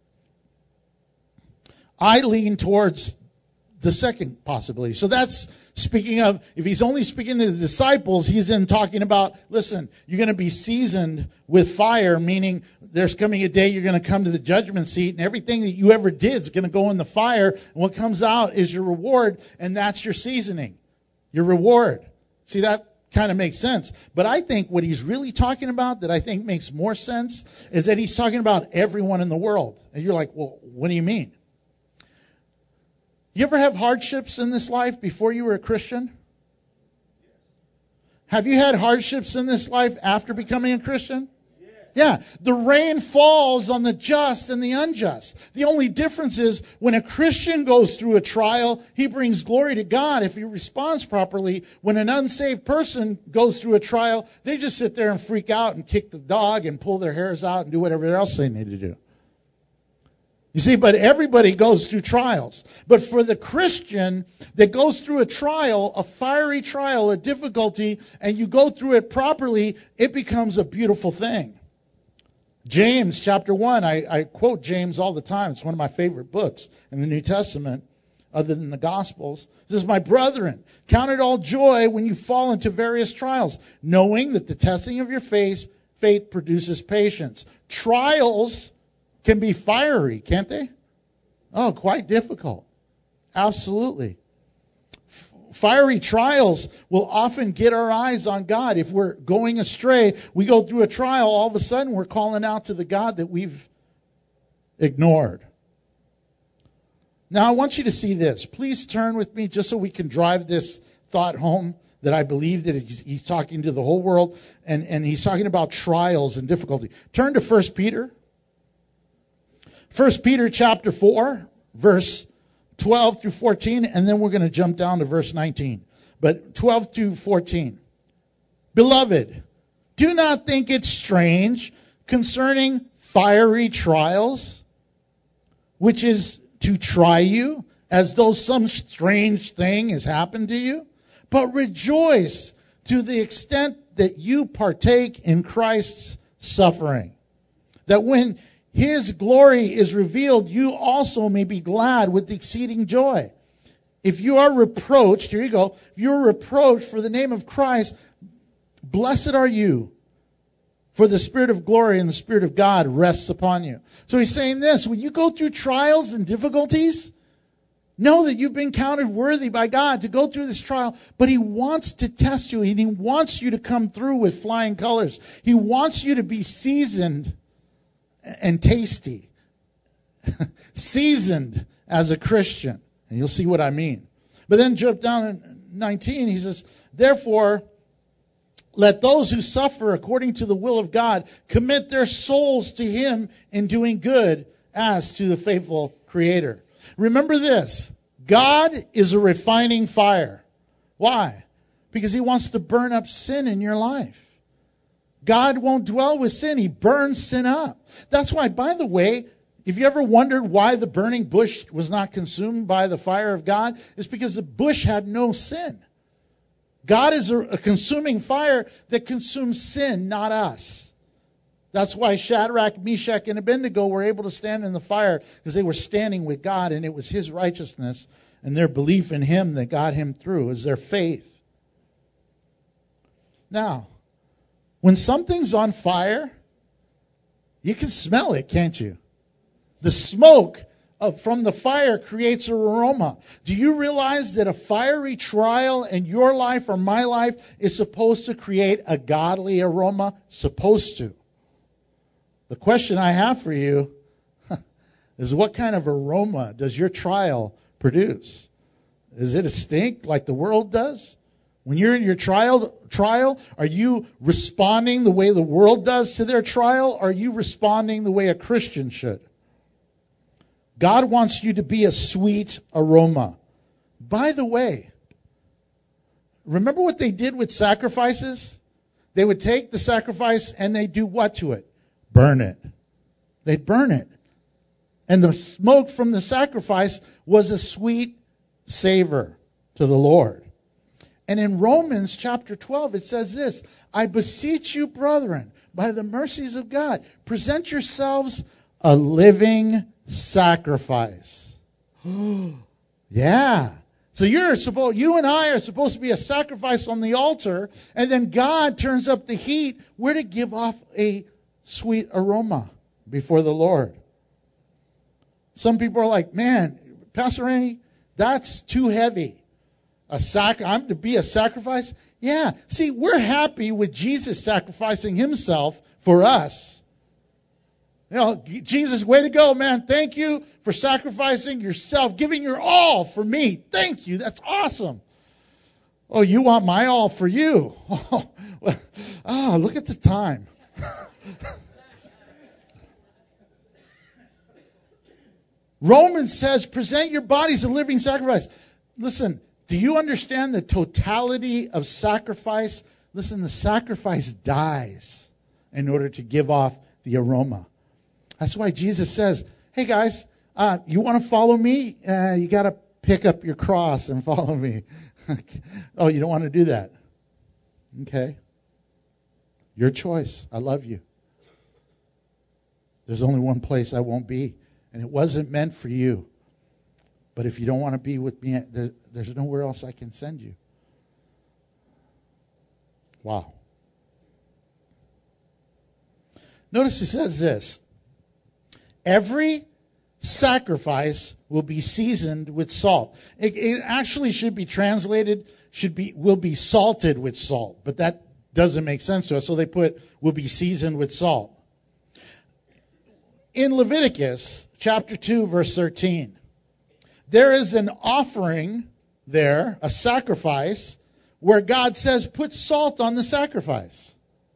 I lean towards the second possibility. So that's speaking of, if he's only speaking to the disciples, he's then talking about, listen, you're going to be seasoned with fire, meaning there's coming a day you're going to come to the judgment seat, and everything that you ever did is going to go in the fire, and what comes out is your reward, and that's your seasoning, your reward. See, that kind of makes sense. But I think what he's really talking about, that I think makes more sense, is that he's talking about everyone in the world. And you're like, well, what do you mean? You ever have hardships in this life before you were a Christian? Have you had hardships in this life after becoming a Christian? Yeah. The rain falls on the just and the unjust. The only difference is when a Christian goes through a trial, he brings glory to God if he responds properly. When an unsaved person goes through a trial, they just sit there and freak out and kick the dog and pull their hairs out and do whatever else they need to do. You see, but everybody goes through trials. But for the Christian that goes through a trial, a fiery trial, a difficulty, and you go through it properly, it becomes a beautiful thing. James chapter one, I, I quote James all the time. It's one of my favorite books in the New Testament, other than the Gospels. It says, my brethren, count it all joy when you fall into various trials, knowing that the testing of your faith, faith produces patience. Trials can be fiery, can't they? Oh, quite difficult. Absolutely. F- fiery trials will often get our eyes on God. If we're going astray, we go through a trial, all of a sudden we're calling out to the God that we've ignored. Now, I want you to see this. Please turn with me just so we can drive this thought home, that I believe that he's, he's talking to the whole world, and, and he's talking about trials and difficulty. Turn to First Peter. First Peter chapter four, verse twelve through fourteen, and then we're going to jump down to verse nineteen. But twelve through fourteen. Beloved, do not think it strange concerning fiery trials, which is to try you, as though some strange thing has happened to you, but rejoice to the extent that you partake in Christ's suffering, that when his glory is revealed, you also may be glad with exceeding joy. If you are reproached, here you go, if you are reproached for the name of Christ, blessed are you, for the Spirit of glory and the Spirit of God rests upon you. So he's saying this, when you go through trials and difficulties, know that you've been counted worthy by God to go through this trial, but he wants to test you, and he wants you to come through with flying colors. He wants you to be seasoned and tasty, seasoned as a Christian. And you'll see what I mean. But then jump down in nineteen, he says, therefore, let those who suffer according to the will of God commit their souls to him in doing good as to the faithful Creator. Remember this, God is a refining fire. Why? Because he wants to burn up sin in your life. God won't dwell with sin. He burns sin up. That's why, by the way, if you ever wondered why the burning bush was not consumed by the fire of God, it's because the bush had no sin. God is a, a consuming fire that consumes sin, not us. That's why Shadrach, Meshach, and Abednego were able to stand in the fire, because they were standing with God, and it was his righteousness and their belief in him that got him through, is their faith. Now, when something's on fire, you can smell it, can't you? The smoke of, from the fire creates an aroma. Do you realize that a fiery trial in your life or my life is supposed to create a godly aroma? Supposed to. The question I have for you is, what kind of aroma does your trial produce? Is it a stink like the world does? When you're in your trial, trial, are you responding the way the world does to their trial? Or are you responding the way a Christian should? God wants you to be a sweet aroma. By the way, remember what they did with sacrifices? They would take the sacrifice and they do what to it? Burn it. They'd burn it. And the smoke from the sacrifice was a sweet savor to the Lord. And in Romans chapter twelve, it says this: I beseech you, brethren, by the mercies of God, present yourselves a living sacrifice. Yeah. So you're supposed, you and I are supposed to be a sacrifice on the altar, and then God turns up the heat. We're to give off a sweet aroma before the Lord. Some people are like, man, Pastor Randy, that's too heavy. A sac- I'm to be a sacrifice? Yeah. See, we're happy with Jesus sacrificing himself for us. You know, Jesus, way to go, man. Thank you for sacrificing yourself, giving your all for me. Thank you. That's awesome. Oh, you want my all for you. Oh, well, oh look at the time. Romans says, present your bodies a living sacrifice. Listen, do you understand the totality of sacrifice? Listen, the sacrifice dies in order to give off the aroma. That's why Jesus says, hey guys, uh, you want to follow me? Uh, you got to pick up your cross and follow me. Oh, you don't want to do that? Okay. Your choice. I love you. There's only one place I won't be, and it wasn't meant for you. But if you don't want to be with me, there, there's nowhere else I can send you. Wow. Notice he says this: every sacrifice will be seasoned with salt. It, it actually should be translated, should be, will be salted with salt. But that doesn't make sense to us. So they put, will be seasoned with salt. In Leviticus chapter two, verse thirteen, there is an offering there, a sacrifice, where God says, put salt on the sacrifice.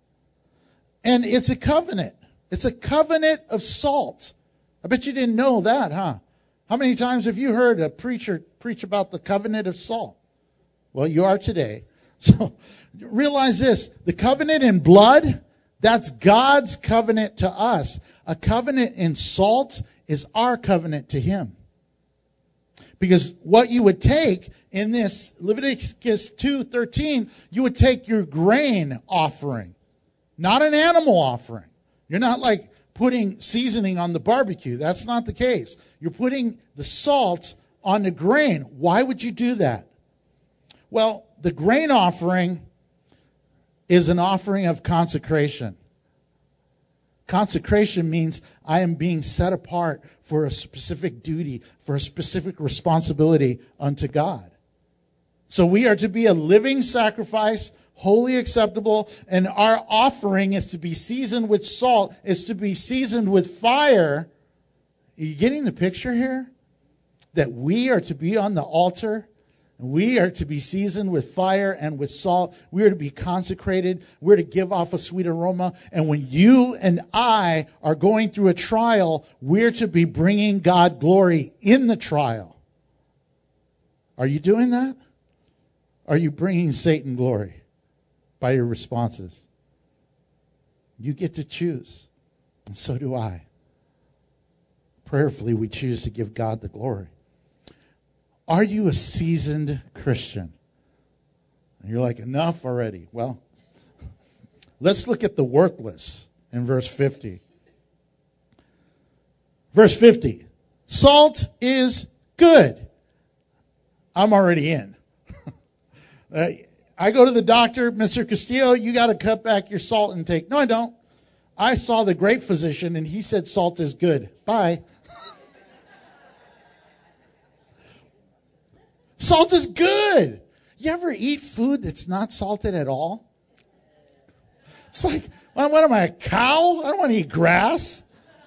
And it's a covenant. It's a covenant of salt. I bet you didn't know that, huh? How many times have you heard a preacher preach about the covenant of salt? Well, you are today. So realize this, the covenant in blood, that's God's covenant to us. A covenant in salt is our covenant to him. Because what you would take in this Leviticus two thirteen, you would take your grain offering, not an animal offering. You're not like putting seasoning on the barbecue. That's not the case. You're putting the salt on the grain. Why would you do that? Well, the grain offering is an offering of consecration. Consecration means I am being set apart for a specific duty, for a specific responsibility unto God. So we are to be a living sacrifice, wholly acceptable, and our offering is to be seasoned with salt, is to be seasoned with fire. Are you getting the picture here? That we are to be on the altar. We are to be seasoned with fire and with salt. We are to be consecrated. We're to give off a sweet aroma. And when you and I are going through a trial, we're to be bringing God glory in the trial. Are you doing that? Are you bringing Satan glory by your responses? You get to choose. And so do I. Prayerfully, we choose to give God the glory. Are you a seasoned Christian? And you're like, enough already. Well, let's look at the worthless in verse fifty. Verse fifty. Salt is good. I'm already in. uh, I go to the doctor, Mister Castillo, you got to cut back your salt intake. No, I don't. I saw the great physician and he said salt is good. Bye. Salt is good. You ever eat food that's not salted at all? It's like, well, what am I, a cow? I don't want to eat grass.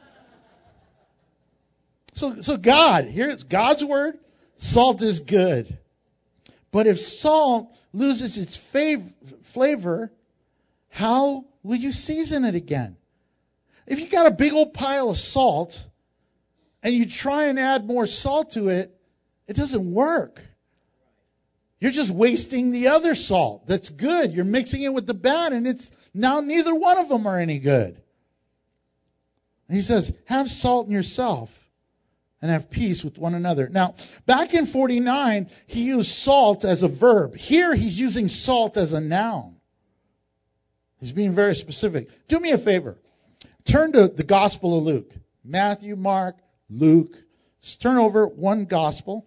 So, so God, here's God's word, salt is good. But if salt loses its fav- flavor, how will you season it again? If you got a big old pile of salt and you try and add more salt to it, it doesn't work. You're just wasting the other salt. That's good. You're mixing it with the bad, and it's now neither one of them are any good. And he says, have salt in yourself and have peace with one another. Now, back in forty-nine, he used salt as a verb. Here, he's using salt as a noun. He's being very specific. Do me a favor. Turn to the Gospel of Luke. Matthew, Mark, Luke. Just turn over one Gospel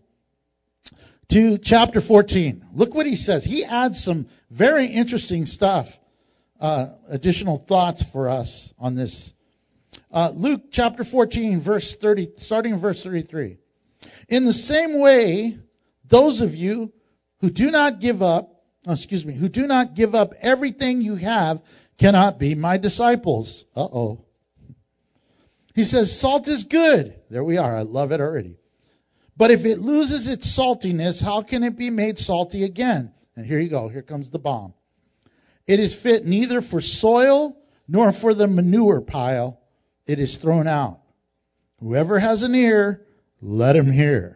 to chapter fourteen. Look what he says. He adds some very interesting stuff, uh, additional thoughts for us on this. Uh, Luke chapter fourteen, verse thirty, starting in verse thirty-three. In the same way, those of you who do not give up, oh, excuse me, who do not give up everything you have cannot be my disciples. Uh-oh. He says, salt is good. There we are. I love it already. But if it loses its saltiness, how can it be made salty again? And here you go. Here comes the bomb. It is fit neither for soil nor for the manure pile. It is thrown out. Whoever has an ear, let him hear.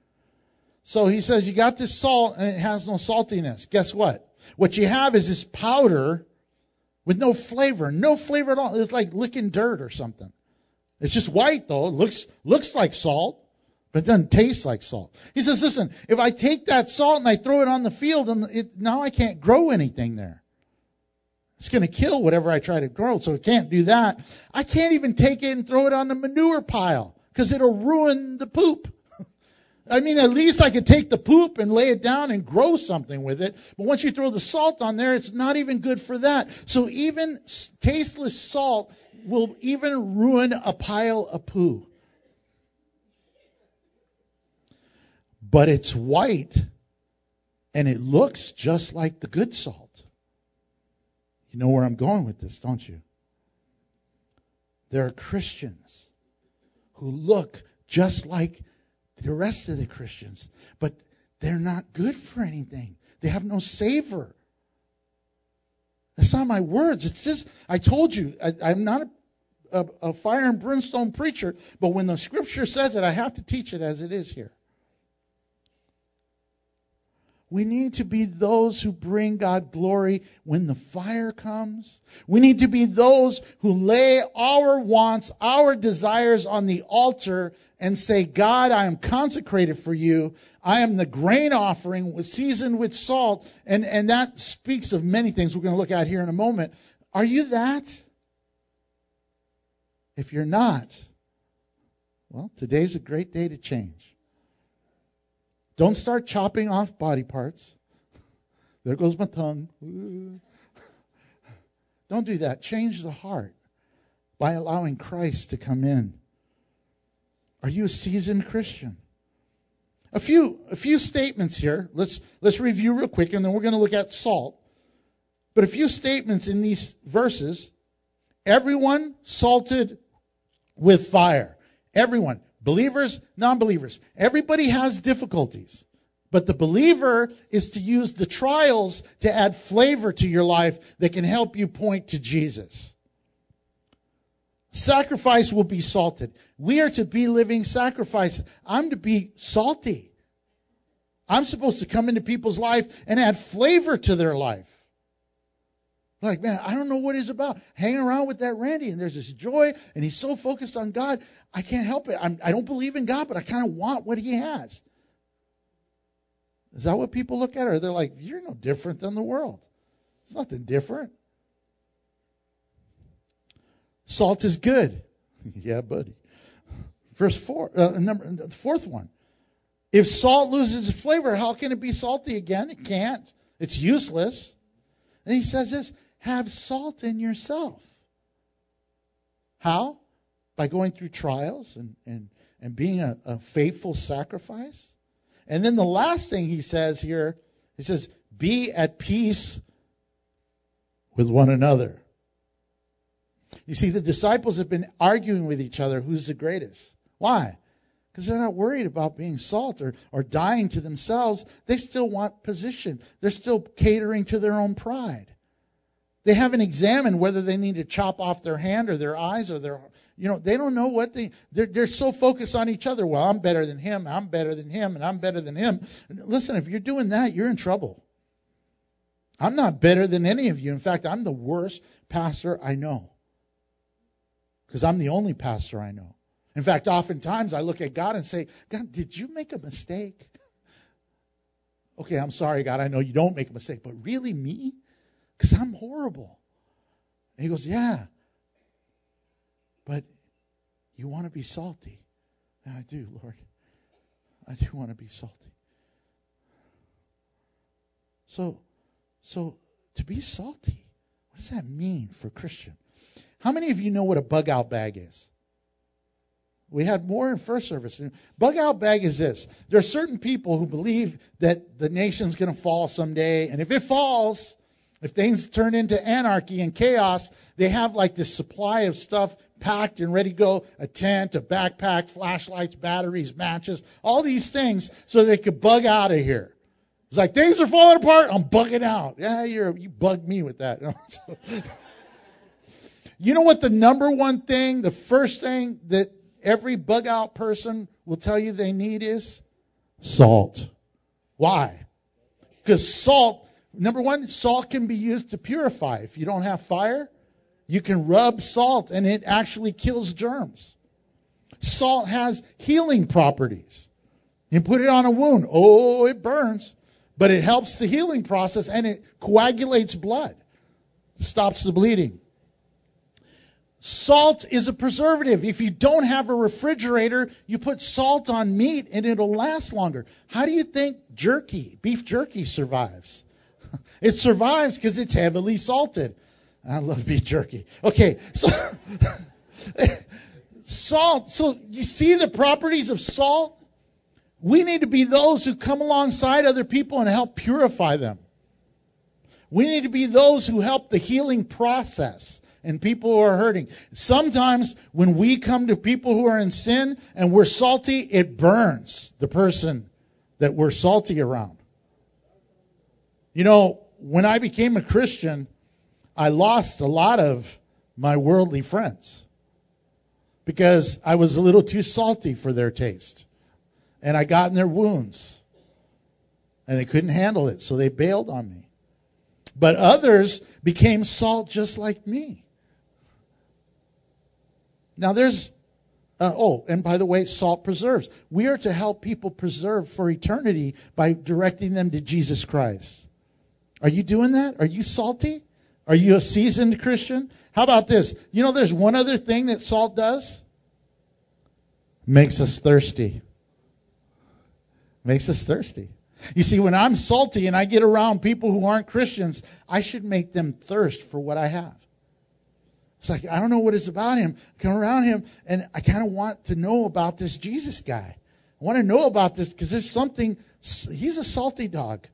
So he says, you got this salt and it has no saltiness. Guess what? What you have is this powder with no flavor. No flavor at all. It's like licking dirt or something. It's just white, though. It looks, looks like salt, but it doesn't taste like salt. He says, listen, if I take that salt and I throw it on the field, and it, now I can't grow anything there. It's going to kill whatever I try to grow, so it can't do that. I can't even take it and throw it on the manure pile because it'll ruin the poop. I mean, at least I could take the poop and lay it down and grow something with it. But once you throw the salt on there, it's not even good for that. So even tasteless salt will even ruin a pile of poo. But it's white, and it looks just like the good salt. You know where I'm going with this, don't you? There are Christians who look just like the rest of the Christians, but they're not good for anything. They have no savor. That's not my words. It's just, I told you, I, I'm not a, a, a fire and brimstone preacher, but when the scripture says it, I have to teach it as it is here. We need to be those who bring God glory when the fire comes. We need to be those who lay our wants, our desires on the altar and say, God, I am consecrated for you. I am the grain offering seasoned with salt. And, and that speaks of many things we're going to look at here in a moment. Are you that? If you're not, well, today's a great day to change. Don't start chopping off body parts. There goes my tongue. Don't do that. Change the heart by allowing Christ to come in. Are you a seasoned Christian? A few, a few statements here. Let's, let's review real quick, and then we're going to look at salt. But a few statements in these verses. Everyone salted with fire. Everyone. Believers, non-believers. Everybody has difficulties. But the believer is to use the trials to add flavor to your life that can help you point to Jesus. Sacrifice will be salted. We are to be living sacrifices. I'm to be salty. I'm supposed to come into people's life and add flavor to their life. Like, man, I don't know what he's about. Hanging around with that Randy, and there's this joy, and he's so focused on God, I can't help it. I'm, I don't believe in God, but I kind of want what he has. Is that what people look at? Or they're like, you're no different than the world. It's nothing different. Salt is good. Yeah, buddy. Verse four, uh, number the fourth one. If salt loses its flavor, how can it be salty again? It can't. It's useless. And he says this, have salt in yourself. How? By going through trials and, and, and being a, a faithful sacrifice. And then the last thing he says here, he says, be at peace with one another. You see, the disciples have been arguing with each other who's the greatest. Why? Because they're not worried about being salt or, or dying to themselves. They still want position. They're still catering to their own pride. They haven't examined whether they need to chop off their hand or their eyes or their, you know, they don't know what they, they're, they're so focused on each other. Well, I'm better than him, I'm better than him, and I'm better than him. Listen, if you're doing that, you're in trouble. I'm not better than any of you. In fact, I'm the worst pastor I know. Because I'm the only pastor I know. In fact, oftentimes I look at God and say, God, did you make a mistake? Okay, I'm sorry, God, I know you don't make a mistake, but really me? Because I'm horrible. And he goes, yeah, but you want to be salty. Yeah, I do, Lord. I do want to be salty. So, so to be salty, what does that mean for a Christian? How many of you know what a bug out bag is? We had more in first service. Bug out bag is this. There are certain people who believe that the nation's going to fall someday. And if it falls, if things turn into anarchy and chaos, they have like this supply of stuff packed and ready to go. A tent, a backpack, flashlights, batteries, matches, all these things so they could bug out of here. It's like things are falling apart. I'm bugging out. Yeah, you're, you bugged me with that. You know what the number one thing, the first thing that every bug out person will tell you they need is? Salt. Why? Because salt, number one, salt can be used to purify. If you don't have fire, you can rub salt and it actually kills germs. Salt has healing properties. You put it on a wound. Oh, it burns. But it helps the healing process and it coagulates blood. Stops the bleeding. Salt is a preservative. If you don't have a refrigerator, you put salt on meat and it'll last longer. How do you think jerky, beef jerky survives? It survives because it's heavily salted. I love beef jerky. Okay, so salt. So you see the properties of salt? We need to be those who come alongside other people and help purify them. We need to be those who help the healing process. And people who are hurting. Sometimes when we come to people who are in sin and we're salty, it burns the person that we're salty around. You know, when I became a Christian, I lost a lot of my worldly friends because I was a little too salty for their taste. And I got in their wounds. And they couldn't handle it, so they bailed on me. But others became salt just like me. Now there's, uh, oh, and by the way, salt preserves. We are to help people preserve for eternity by directing them to Jesus Christ. Are you doing that? Are you salty? Are you a seasoned Christian? How about this? You know, there's one other thing that salt does. Makes us thirsty. Makes us thirsty. You see, when I'm salty and I get around people who aren't Christians, I should make them thirst for what I have. It's like, I don't know what it's about him. I come around him, and I kind of want to know about this Jesus guy. I want to know about this because there's something, he's a salty dog.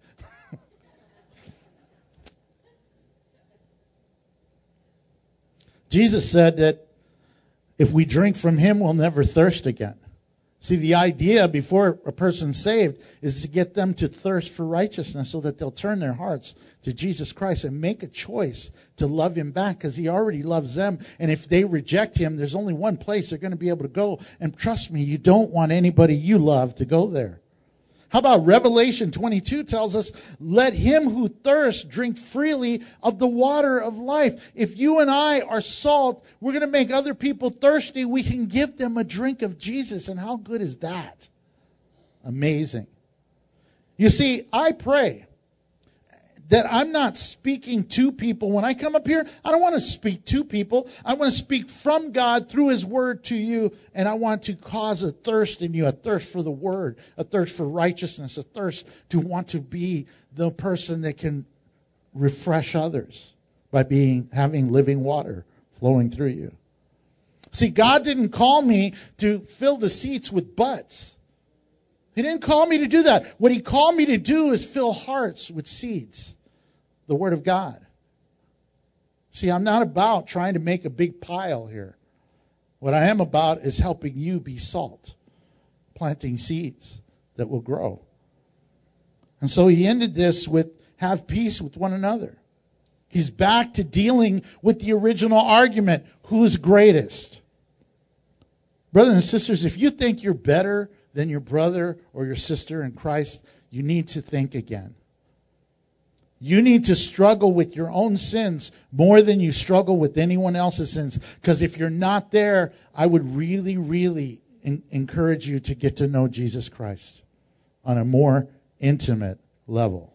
Jesus said that if we drink from him, we'll never thirst again. See, the idea before a person's saved is to get them to thirst for righteousness so that they'll turn their hearts to Jesus Christ and make a choice to love him back because he already loves them. And if they reject him, there's only one place they're going to be able to go. And trust me, you don't want anybody you love to go there. How about Revelation twenty-two tells us, let him who thirsts drink freely of the water of life. If you and I are salt, we're going to make other people thirsty. We can give them a drink of Jesus. And how good is that? Amazing. You see, I pray that I'm not speaking to people. When I come up here, I don't want to speak to people. I want to speak from God through his word to you. And I want to cause a thirst in you, a thirst for the word, a thirst for righteousness, a thirst to want to be the person that can refresh others by being having living water flowing through you. See, God didn't call me to fill the seats with butts. He didn't call me to do that. What he called me to do is fill hearts with seeds. The Word of God. See, I'm not about trying to make a big pile here. What I am about is helping you be salt, planting seeds that will grow. And so he ended this with, have peace with one another. He's back to dealing with the original argument, who's greatest? Brothers and sisters, if you think you're better than your brother or your sister in Christ, you need to think again. You need to struggle with your own sins more than you struggle with anyone else's sins. Because if you're not there, I would really, really in- encourage you to get to know Jesus Christ on a more intimate level.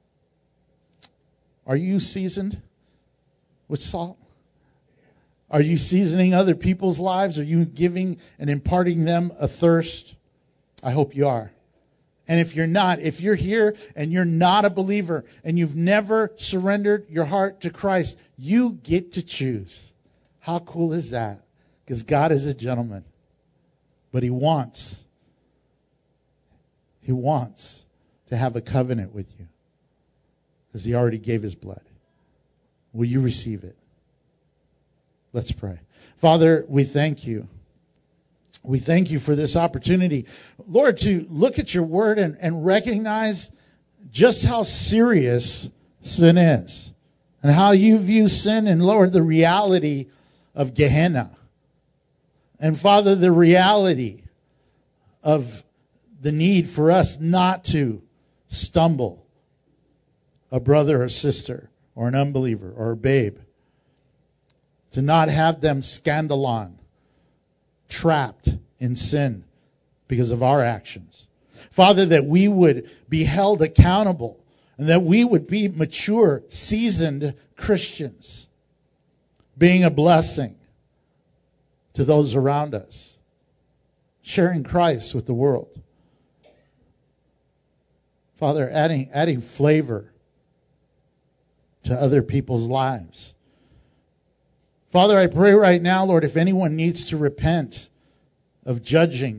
Are you seasoned with salt? Are you seasoning other people's lives? Are you giving and imparting them a thirst? I hope you are. And if you're not, if you're here and you're not a believer and you've never surrendered your heart to Christ, you get to choose. How cool is that? Because God is a gentleman. But he wants, he wants to have a covenant with you. Because he already gave his blood. Will you receive it? Let's pray. Father, we thank you. We thank you for this opportunity, Lord, to look at your word and, and recognize just how serious sin is and how you view sin and, Lord, the reality of Gehenna. And, Father, the reality of the need for us not to stumble a brother or sister or an unbeliever or a babe, to not have them scandalon, trapped in sin because of our actions. Father, that we would be held accountable and that we would be mature, seasoned Christians, being a blessing to those around us, sharing Christ with the world. Father, adding, adding flavor to other people's lives. Father, I pray right now, Lord, if anyone needs to repent of judging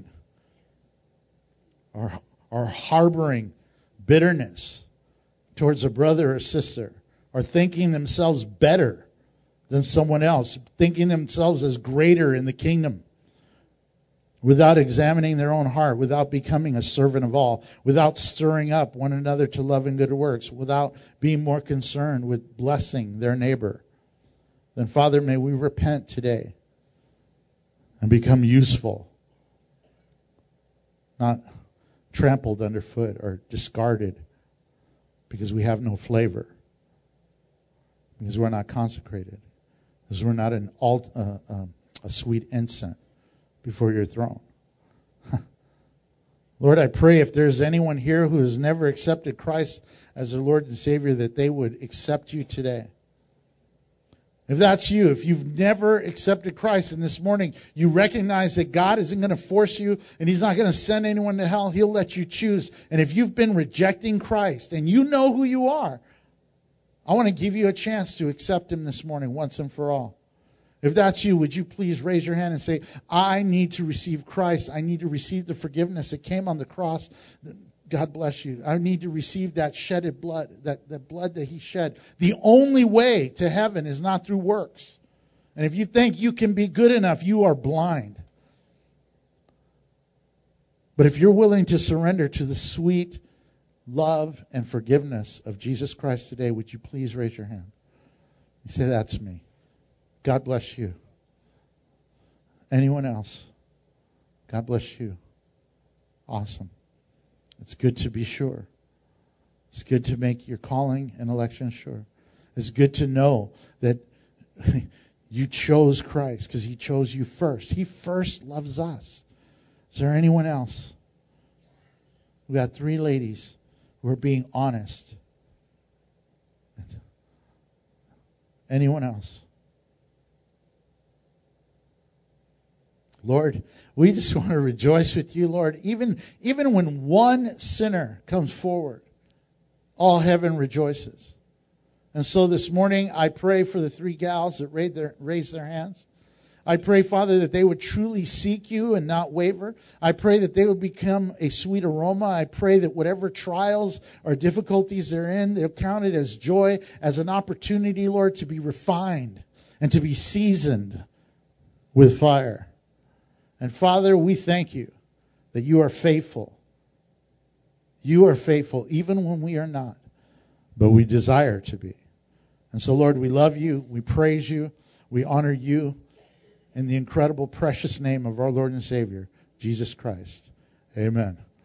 or, or harboring bitterness towards a brother or sister, or thinking themselves better than someone else, thinking themselves as greater in the kingdom, without examining their own heart, without becoming a servant of all, without stirring up one another to love and good works, without being more concerned with blessing their neighbor, then, Father, may we repent today and become useful, not trampled underfoot or discarded because we have no flavor, because we're not consecrated, because we're not an alt, uh, um, a sweet incense before your throne. Lord, I pray if there's anyone here who has never accepted Christ as their Lord and Savior, that they would accept you today. If that's you, if you've never accepted Christ and this morning you recognize that God isn't going to force you and he's not going to send anyone to hell, he'll let you choose. And if you've been rejecting Christ and you know who you are, I want to give you a chance to accept him this morning once and for all. If that's you, would you please raise your hand and say, I need to receive Christ. I need to receive the forgiveness that came on the cross. God bless you. I need to receive that shedded blood, that, that blood that he shed. The only way to heaven is not through works. And if you think you can be good enough, you are blind. But if you're willing to surrender to the sweet love and forgiveness of Jesus Christ today, would you please raise your hand? You say, that's me. God bless you. Anyone else? God bless you. Awesome. It's good to be sure. It's good to make your calling and election sure. It's good to know that you chose Christ because he chose you first. He first loves us. Is there anyone else? We got three ladies who are being honest. Anyone else? Lord, we just want to rejoice with you, Lord. Even, even when one sinner comes forward, all heaven rejoices. And so this morning, I pray for the three gals that raised their, raised their hands. I pray, Father, that they would truly seek you and not waver. I pray that they would become a sweet aroma. I pray that whatever trials or difficulties they're in, they'll count it as joy, as an opportunity, Lord, to be refined and to be seasoned with fire. And Father, we thank you that you are faithful. You are faithful even when we are not, but we desire to be. And so, Lord, we love you, we praise you, we honor you in the incredible, precious name of our Lord and Savior, Jesus Christ. Amen.